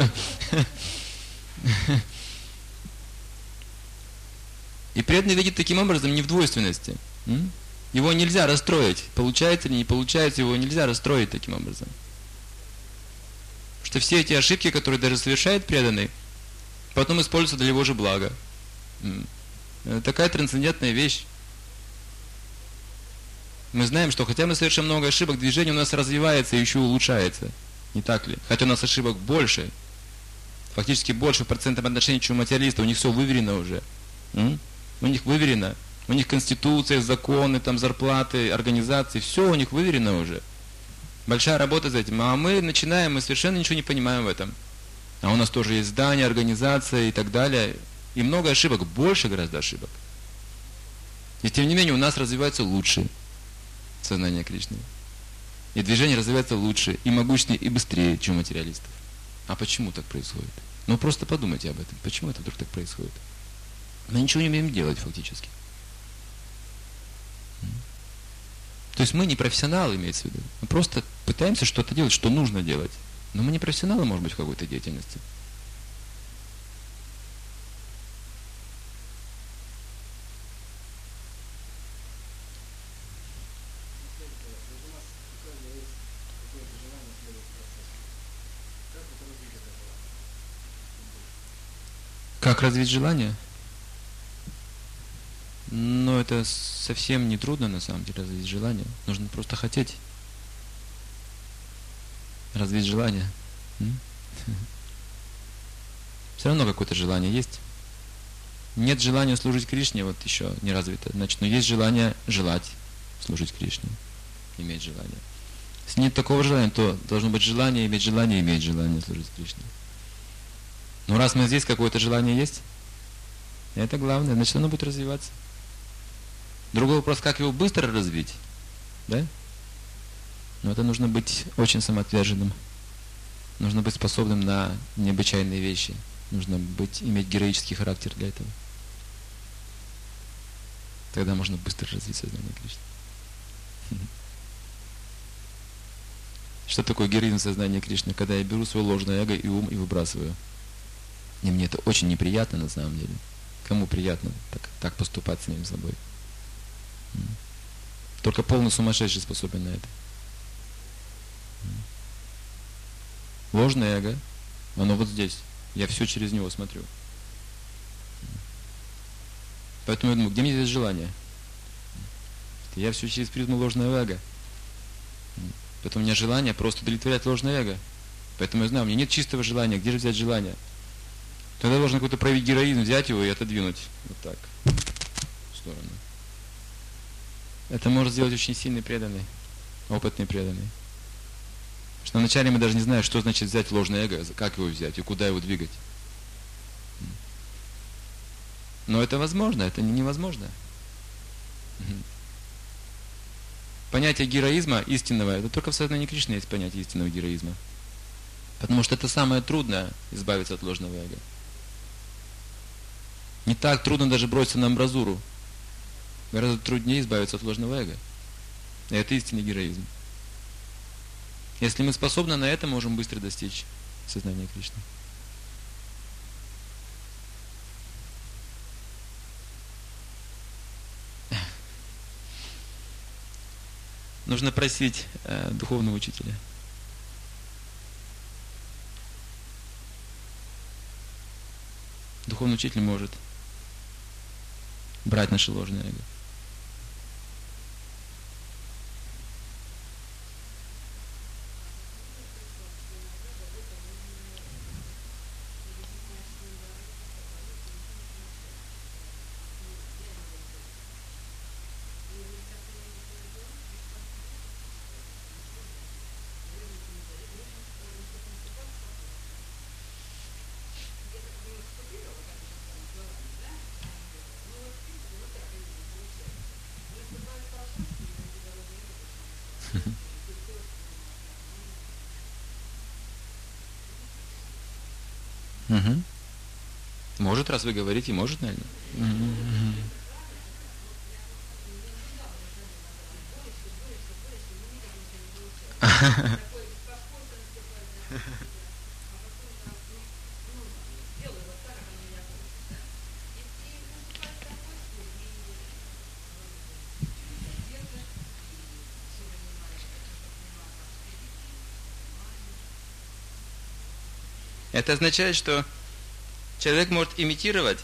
И преданный видит таким образом не в двойственности. Его нельзя расстроить. Получается или не получается, его нельзя расстроить таким образом. Потому что все эти ошибки, которые даже совершает преданный, потом используются для его же блага. Такая трансцендентная вещь. Мы знаем, что хотя мы совершим много ошибок, движение у нас развивается и еще улучшается. Не так ли? Хотя у нас ошибок больше. Фактически больше в процентном отношении, чем у материалистов. У них все выверено уже. М? У них выверено. У них конституция, законы, там, зарплаты, организации. Все у них выверено уже. Большая работа за этим. А мы начинаем, мы совершенно ничего не понимаем в этом. А у нас тоже есть здание, организация и так далее. И много ошибок. Больше гораздо ошибок. И тем не менее у нас развивается лучше сознание Кришны. И движение развивается лучше, и могущественнее, и быстрее, чем у материалистов. А почему так происходит? Ну просто подумайте об этом. Почему это вдруг так происходит? Мы ничего не умеем делать фактически. То есть мы не профессионалы, имеется в виду. Мы просто пытаемся что-то делать, что нужно делать. Но мы не профессионалы, может быть, в какой-то деятельности. Как развить желание? Но это совсем не трудно, на самом деле, развить желание. Нужно просто хотеть развить желание. М? Все равно какое-то желание есть. Нет желания служить Кришне, вот еще не развито. Значит, но есть желание желать служить Кришне. Иметь желание. Если нет такого желания, то должно быть желание, иметь желание, иметь желание служить Кришне. Но раз мы здесь, какое-то желание есть, это главное, значит оно будет развиваться. Другой вопрос, как его быстро развить, да? Но это нужно быть очень самоотверженным. Нужно быть способным на необычайные вещи. Нужно быть, иметь героический характер для этого. Тогда можно быстро развить сознание Кришны. Что такое героизм сознания Кришны? Когда я беру свое ложное эго и ум и выбрасываю. И мне это очень неприятно на самом деле. Кому приятно так, так поступать с самим собой? Только полный сумасшедший способен на это. Ложное эго, оно вот здесь. Я все через него смотрю. Поэтому я думаю, где мне здесь желание? Я все через призму ложного эго. Поэтому у меня желание просто удовлетворять ложное эго. Поэтому я знаю, у меня нет чистого желания. Где же взять желание? Тогда должен какой-то проявить героизм, взять его и отодвинуть. Вот так. В сторону. Это может сделать очень сильный преданный, опытный преданный. Потому что вначале мы даже не знаем, что значит взять ложное эго, как его взять и куда его двигать. Но это возможно, это не невозможно. Понятие героизма истинного, это только в сознании Кришны есть понятие истинного героизма. Потому что это самое трудное, избавиться от ложного эго. Не так трудно даже броситься на амбразуру. Гораздо труднее избавиться от ложного эго. И это истинный героизм. Если мы способны на это, можем быстро достичь сознания Кришны. Нужно просить э, духовного учителя. Духовный учитель может брать наше ложное эго. Угу. Может, раз вы говорите, может, наверное. Угу. Это означает, что человек может имитировать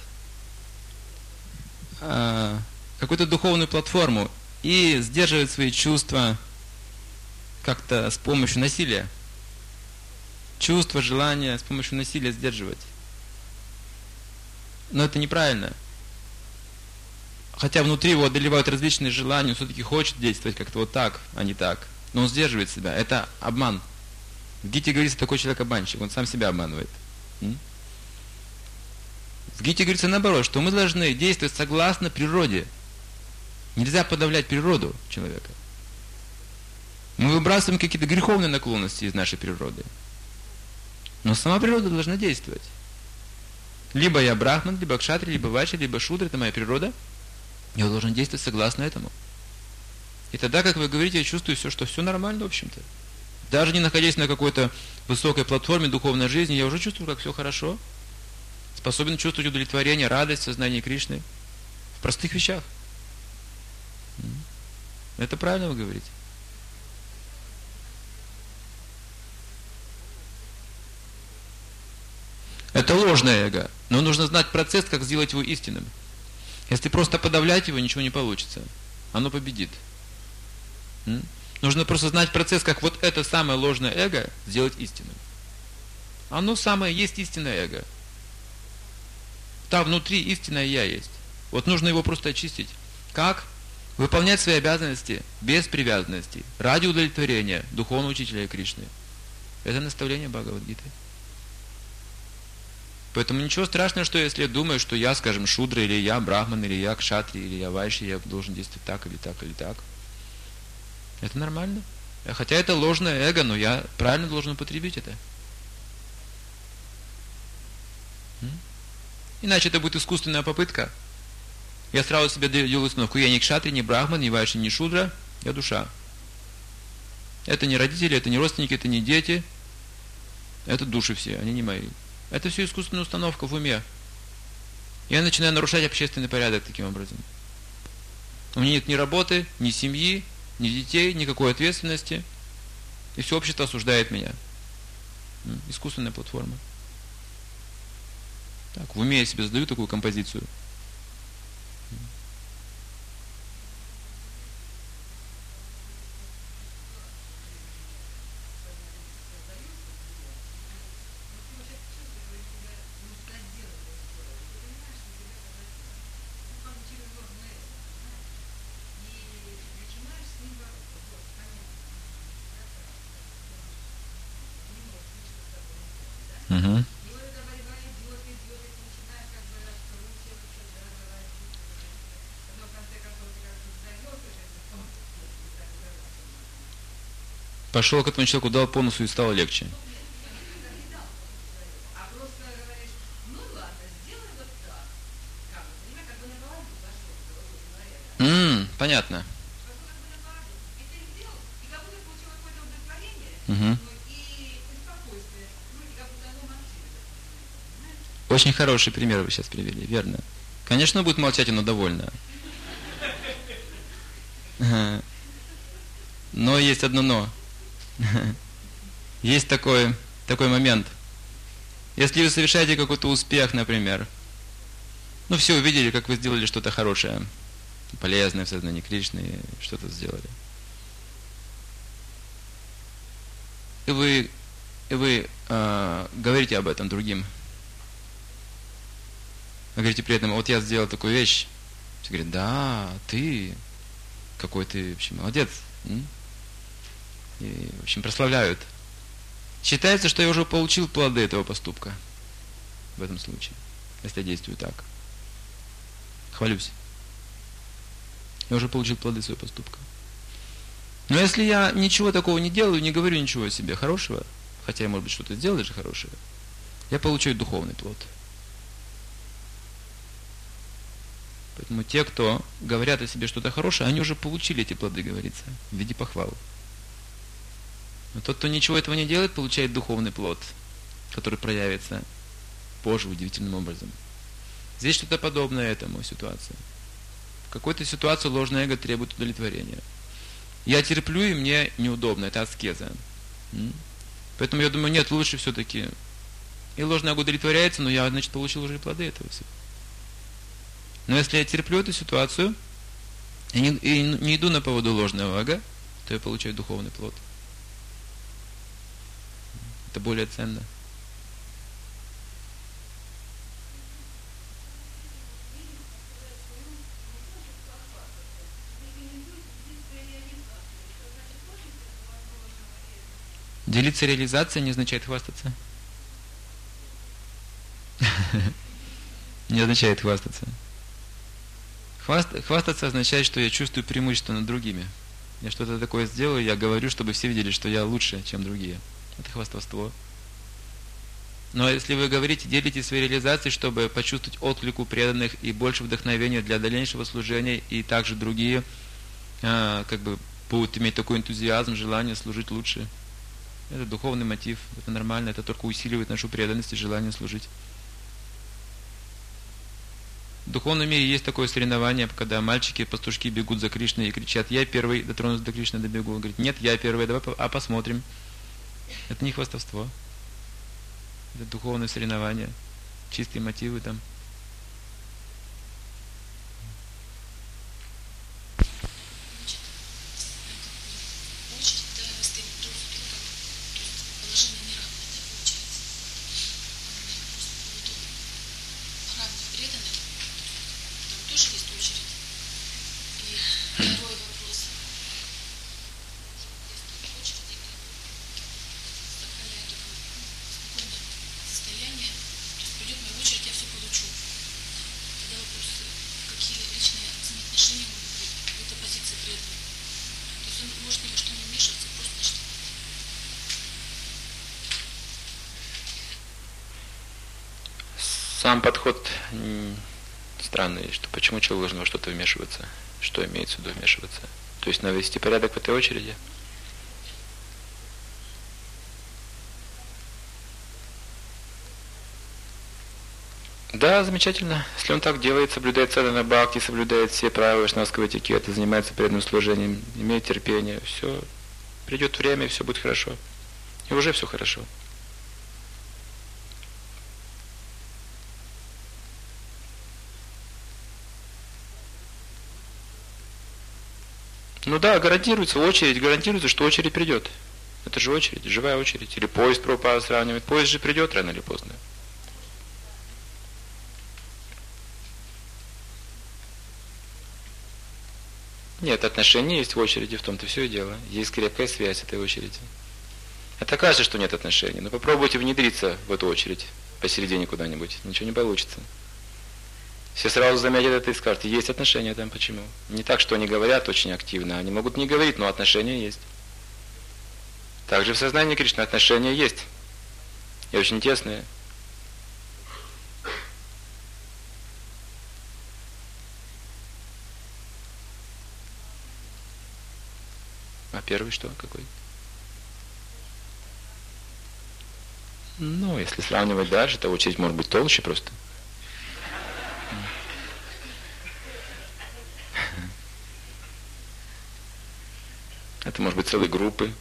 э, какую-то духовную платформу и сдерживать свои чувства как-то с помощью насилия. Чувства, желания с помощью насилия сдерживать. Но это неправильно. Хотя внутри его одолевают различные желания, он все-таки хочет действовать как-то вот так, а не так. Но он сдерживает себя. Это обман. В Гите говорится, такой человек обманщик, он сам себя обманывает. В Гите говорится наоборот, что мы должны действовать согласно природе. Нельзя подавлять природу человека. Мы выбрасываем какие-то греховные наклонности из нашей природы. Но сама природа должна действовать. Либо я брахман, либо кшатри, либо вайшья, либо шудра, это моя природа. Я должен действовать согласно этому. И тогда, как вы говорите, я чувствую все, что все нормально, в общем-то. Даже не находясь на какой-то высокой платформе духовной жизни, я уже чувствую, как все хорошо. Способен чувствовать удовлетворение, радость, сознание Кришны. В простых вещах. Это правильно вы говорите. Это ложное эго. Но нужно знать процесс, как сделать его истинным. Если просто подавлять его, ничего не получится. Оно победит. М? Нужно просто знать процесс, как вот это самое ложное эго сделать истинным. Оно самое есть истинное эго. Там внутри истинное я есть. Вот нужно его просто очистить. Как? Выполнять свои обязанности без привязанности, ради удовлетворения духовного учителя Кришны. Это наставление Бхагавад-гиты. Поэтому ничего страшного, что если я думаю, что я, скажем, шудра, или я брахман, или я кшатри, или я вайши, я должен действовать так, или так, или так. Это нормально. Хотя это ложное эго, но я правильно должен употребить это. Иначе это будет искусственная попытка. Я сразу себе делаю установку. Я не кшатри, не брахман, не вайши, не шудра. Я душа. Это не родители, это не родственники, это не дети. Это души все, они не мои. Это все искусственная установка в уме. Я начинаю нарушать общественный порядок таким образом. У меня нет ни работы, ни семьи, ни детей, никакой ответственности. И все общество осуждает меня. Искусственная платформа. Так, в уме я себе задаю такую композицию. Угу. Пошел к этому человеку, дал по носу и стало легче. М-м, понятно. Угу. Очень хороший пример вы сейчас привели, верно. Конечно, будет молчать, оно довольно. Но есть одно но. Есть такой, такой момент. Если вы совершаете какой-то успех, например, ну все увидели, как вы сделали что-то хорошее, полезное в сознании Кришны, что-то сделали. И вы, и вы э, говорите об этом другим. Вы говорите при этом, вот я сделал такую вещь. Все говорят, да, ты, какой ты вообще молодец. И, в общем, прославляют. Считается, что я уже получил плоды этого поступка. В этом случае. Если я действую так. Хвалюсь. Я уже получил плоды своего поступка. Но если я ничего такого не делаю, не говорю ничего о себе хорошего, хотя я, может быть, что-то сделал даже хорошее, я получаю духовный плод. Поэтому те, кто говорят о себе что-то хорошее, они уже получили эти плоды, говорится, в виде похвал. Но тот, кто ничего этого не делает, получает духовный плод, который проявится позже удивительным образом. Здесь что-то подобное этому ситуации. В какой-то ситуации ложное эго требует удовлетворения. Я терплю, и мне неудобно, это аскеза. Поэтому я думаю, нет, лучше все-таки. И ложное эго удовлетворяется, но я, значит, получил уже плоды этого всего. Но если я терплю эту ситуацию, и не, и не иду на поводу ложного эго, то я получаю духовный плод. Это более ценно. Делиться реализацией не означает хвастаться. Не означает хвастаться. Хвастаться означает, что я чувствую преимущество над другими. Я что-то такое сделаю, я говорю, чтобы все видели, что я лучше, чем другие. Это хвастовство. Но если вы говорите, делите свои реализации, чтобы почувствовать отклик у преданных и больше вдохновения для дальнейшего служения, и также другие а, как бы будут иметь такой энтузиазм, желание служить лучше. Это духовный мотив, это нормально, это только усиливает нашу преданность и желание служить. В духовном мире есть такое соревнование, когда мальчики, пастушки бегут за Кришной и кричат, я первый дотронусь до Кришны, добегу. Он говорит, нет, я первый, давай а посмотрим. Это не хвастовство. Это духовное соревнование. Чистые мотивы там. Состояние, то есть придет сам подход странный, что почему человек должен во что-то вмешиваться, что имеется в виду вмешиваться. То есть навести порядок в этой очереди. Да, замечательно. Если он так делает, соблюдает садхана бхакти, соблюдает все правила вайшнавского этикета, занимается преданным служением, имеет терпение, все, придет время, и все будет хорошо. И уже все хорошо. Ну да, гарантируется очередь, гарантируется, что очередь придет. Это же очередь, живая очередь. Или поезд Прабхупада сравнивает. Поезд же придет рано или поздно. Нет, отношения есть в очереди, в том-то все и дело. Есть крепкая связь этой очереди. Это кажется, что нет отношений, но попробуйте внедриться в эту очередь посередине куда-нибудь. Ничего не получится. Все сразу заметят это и скажут, есть отношения там, почему? Не так, что они говорят очень активно, они могут не говорить, но отношения есть. Также в сознании Кришны отношения есть. И очень тесные. А первый что? Какой? Ну, если сравнивать дальше, то очередь может быть толще просто. Это может быть целые группы.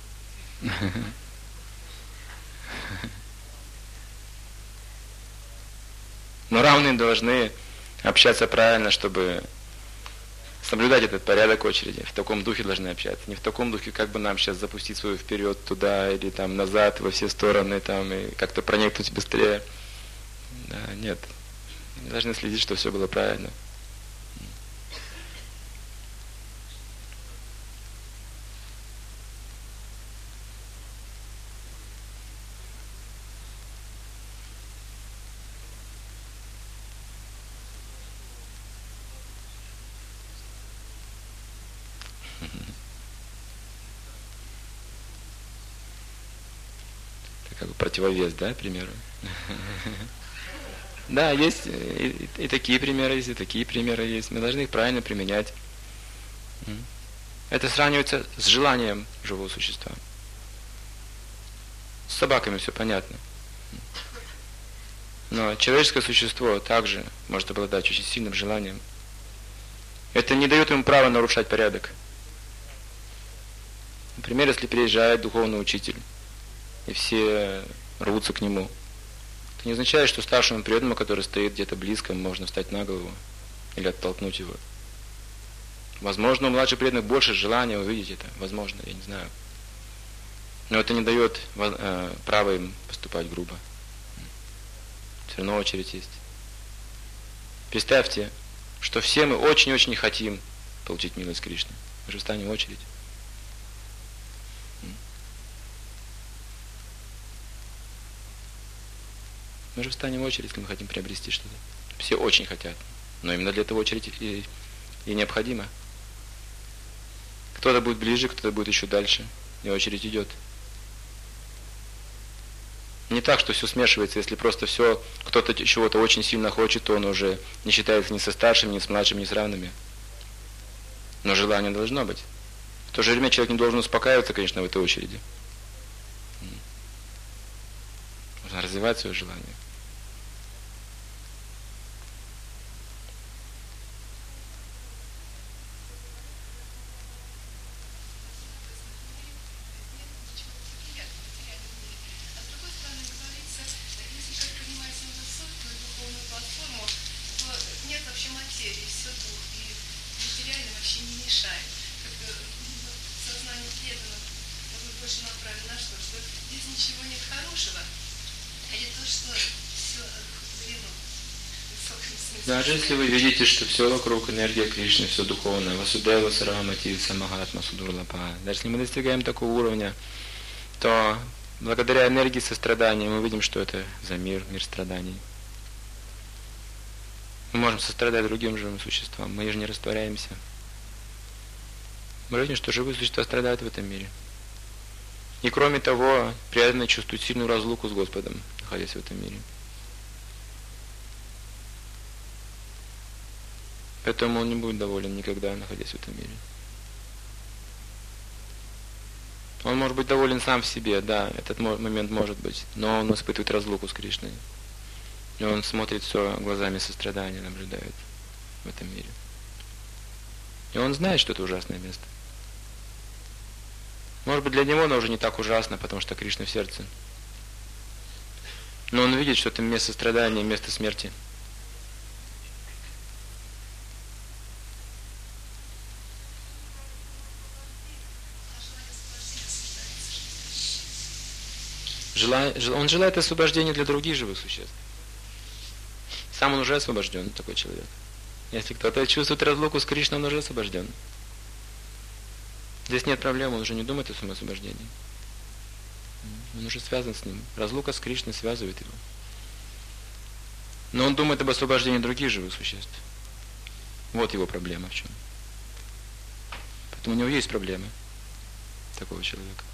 Но равные должны общаться правильно, чтобы соблюдать этот порядок очереди. В таком духе должны общаться. Не в таком духе, как бы нам сейчас запустить свою вперед туда или там назад во все стороны там и как-то проникнуть быстрее. Да, нет. Мы должны следить, чтобы все было правильно. Как бы противовес, да, примеры? Да, есть и, и такие примеры есть, и такие примеры есть. Мы должны их правильно применять. Это сравнивается с желанием живого существа. С собаками все понятно. Но человеческое существо также может обладать очень сильным желанием. Это не дает ему права нарушать порядок. Например, если приезжает духовный учитель, и все рвутся к нему, это не означает, что старшему преданному, который стоит где-то близко, можно встать на голову или оттолкнуть его. Возможно, у младших преданных больше желания увидеть это. Возможно, я не знаю. Но это не дает э, права им поступать грубо. Все равно очередь есть. Представьте, что все мы очень-очень хотим получить милость Кришны. Мы же встанем в очередь. Мы же встанем в очередь, если мы хотим приобрести что-то. Все очень хотят. Но именно для этого очередь и, и необходима. Кто-то будет ближе, кто-то будет еще дальше. И очередь идет. Не так, что все смешивается. Если просто все, кто-то чего-то очень сильно хочет, то он уже не считается ни со старшими, ни с младшими, ни с равными. Но желание должно быть. В то же время человек не должен успокаиваться, конечно, в этой очереди. Нужно развивать свое желание. Даже если вы видите, что все вокруг энергия Кришны, все духовное, Васудева, Сарамати, Самагатма, Судурлапа, даже если мы достигаем такого уровня, то благодаря энергии сострадания мы видим, что это за мир, мир страданий. Мы можем сострадать другим живым существам, мы же не растворяемся. Мы видим, что живые существа страдают в этом мире. И кроме того, преданные чувствуют сильную разлуку с Господом, находясь в этом мире. Поэтому он не будет доволен никогда, находясь в этом мире. Он может быть доволен сам в себе, да, этот момент может быть, но он испытывает разлуку с Кришной. И он смотрит все глазами сострадания, наблюдает в этом мире. И он знает, что это ужасное место. Может быть, для него оно уже не так ужасно, потому что Кришна в сердце. Но он видит, что это место страдания, место смерти. Он желает освобождения для других живых существ. Сам он уже освобожден, такой человек. Если кто-то чувствует разлуку с Кришной, он уже освобожден. Здесь нет проблем, он уже не думает о своем освобождении. Он уже связан с ним. Разлука с Кришной связывает его. Но он думает об освобождении других живых существ. Вот его проблема в чем. Поэтому у него есть проблемы такого человека.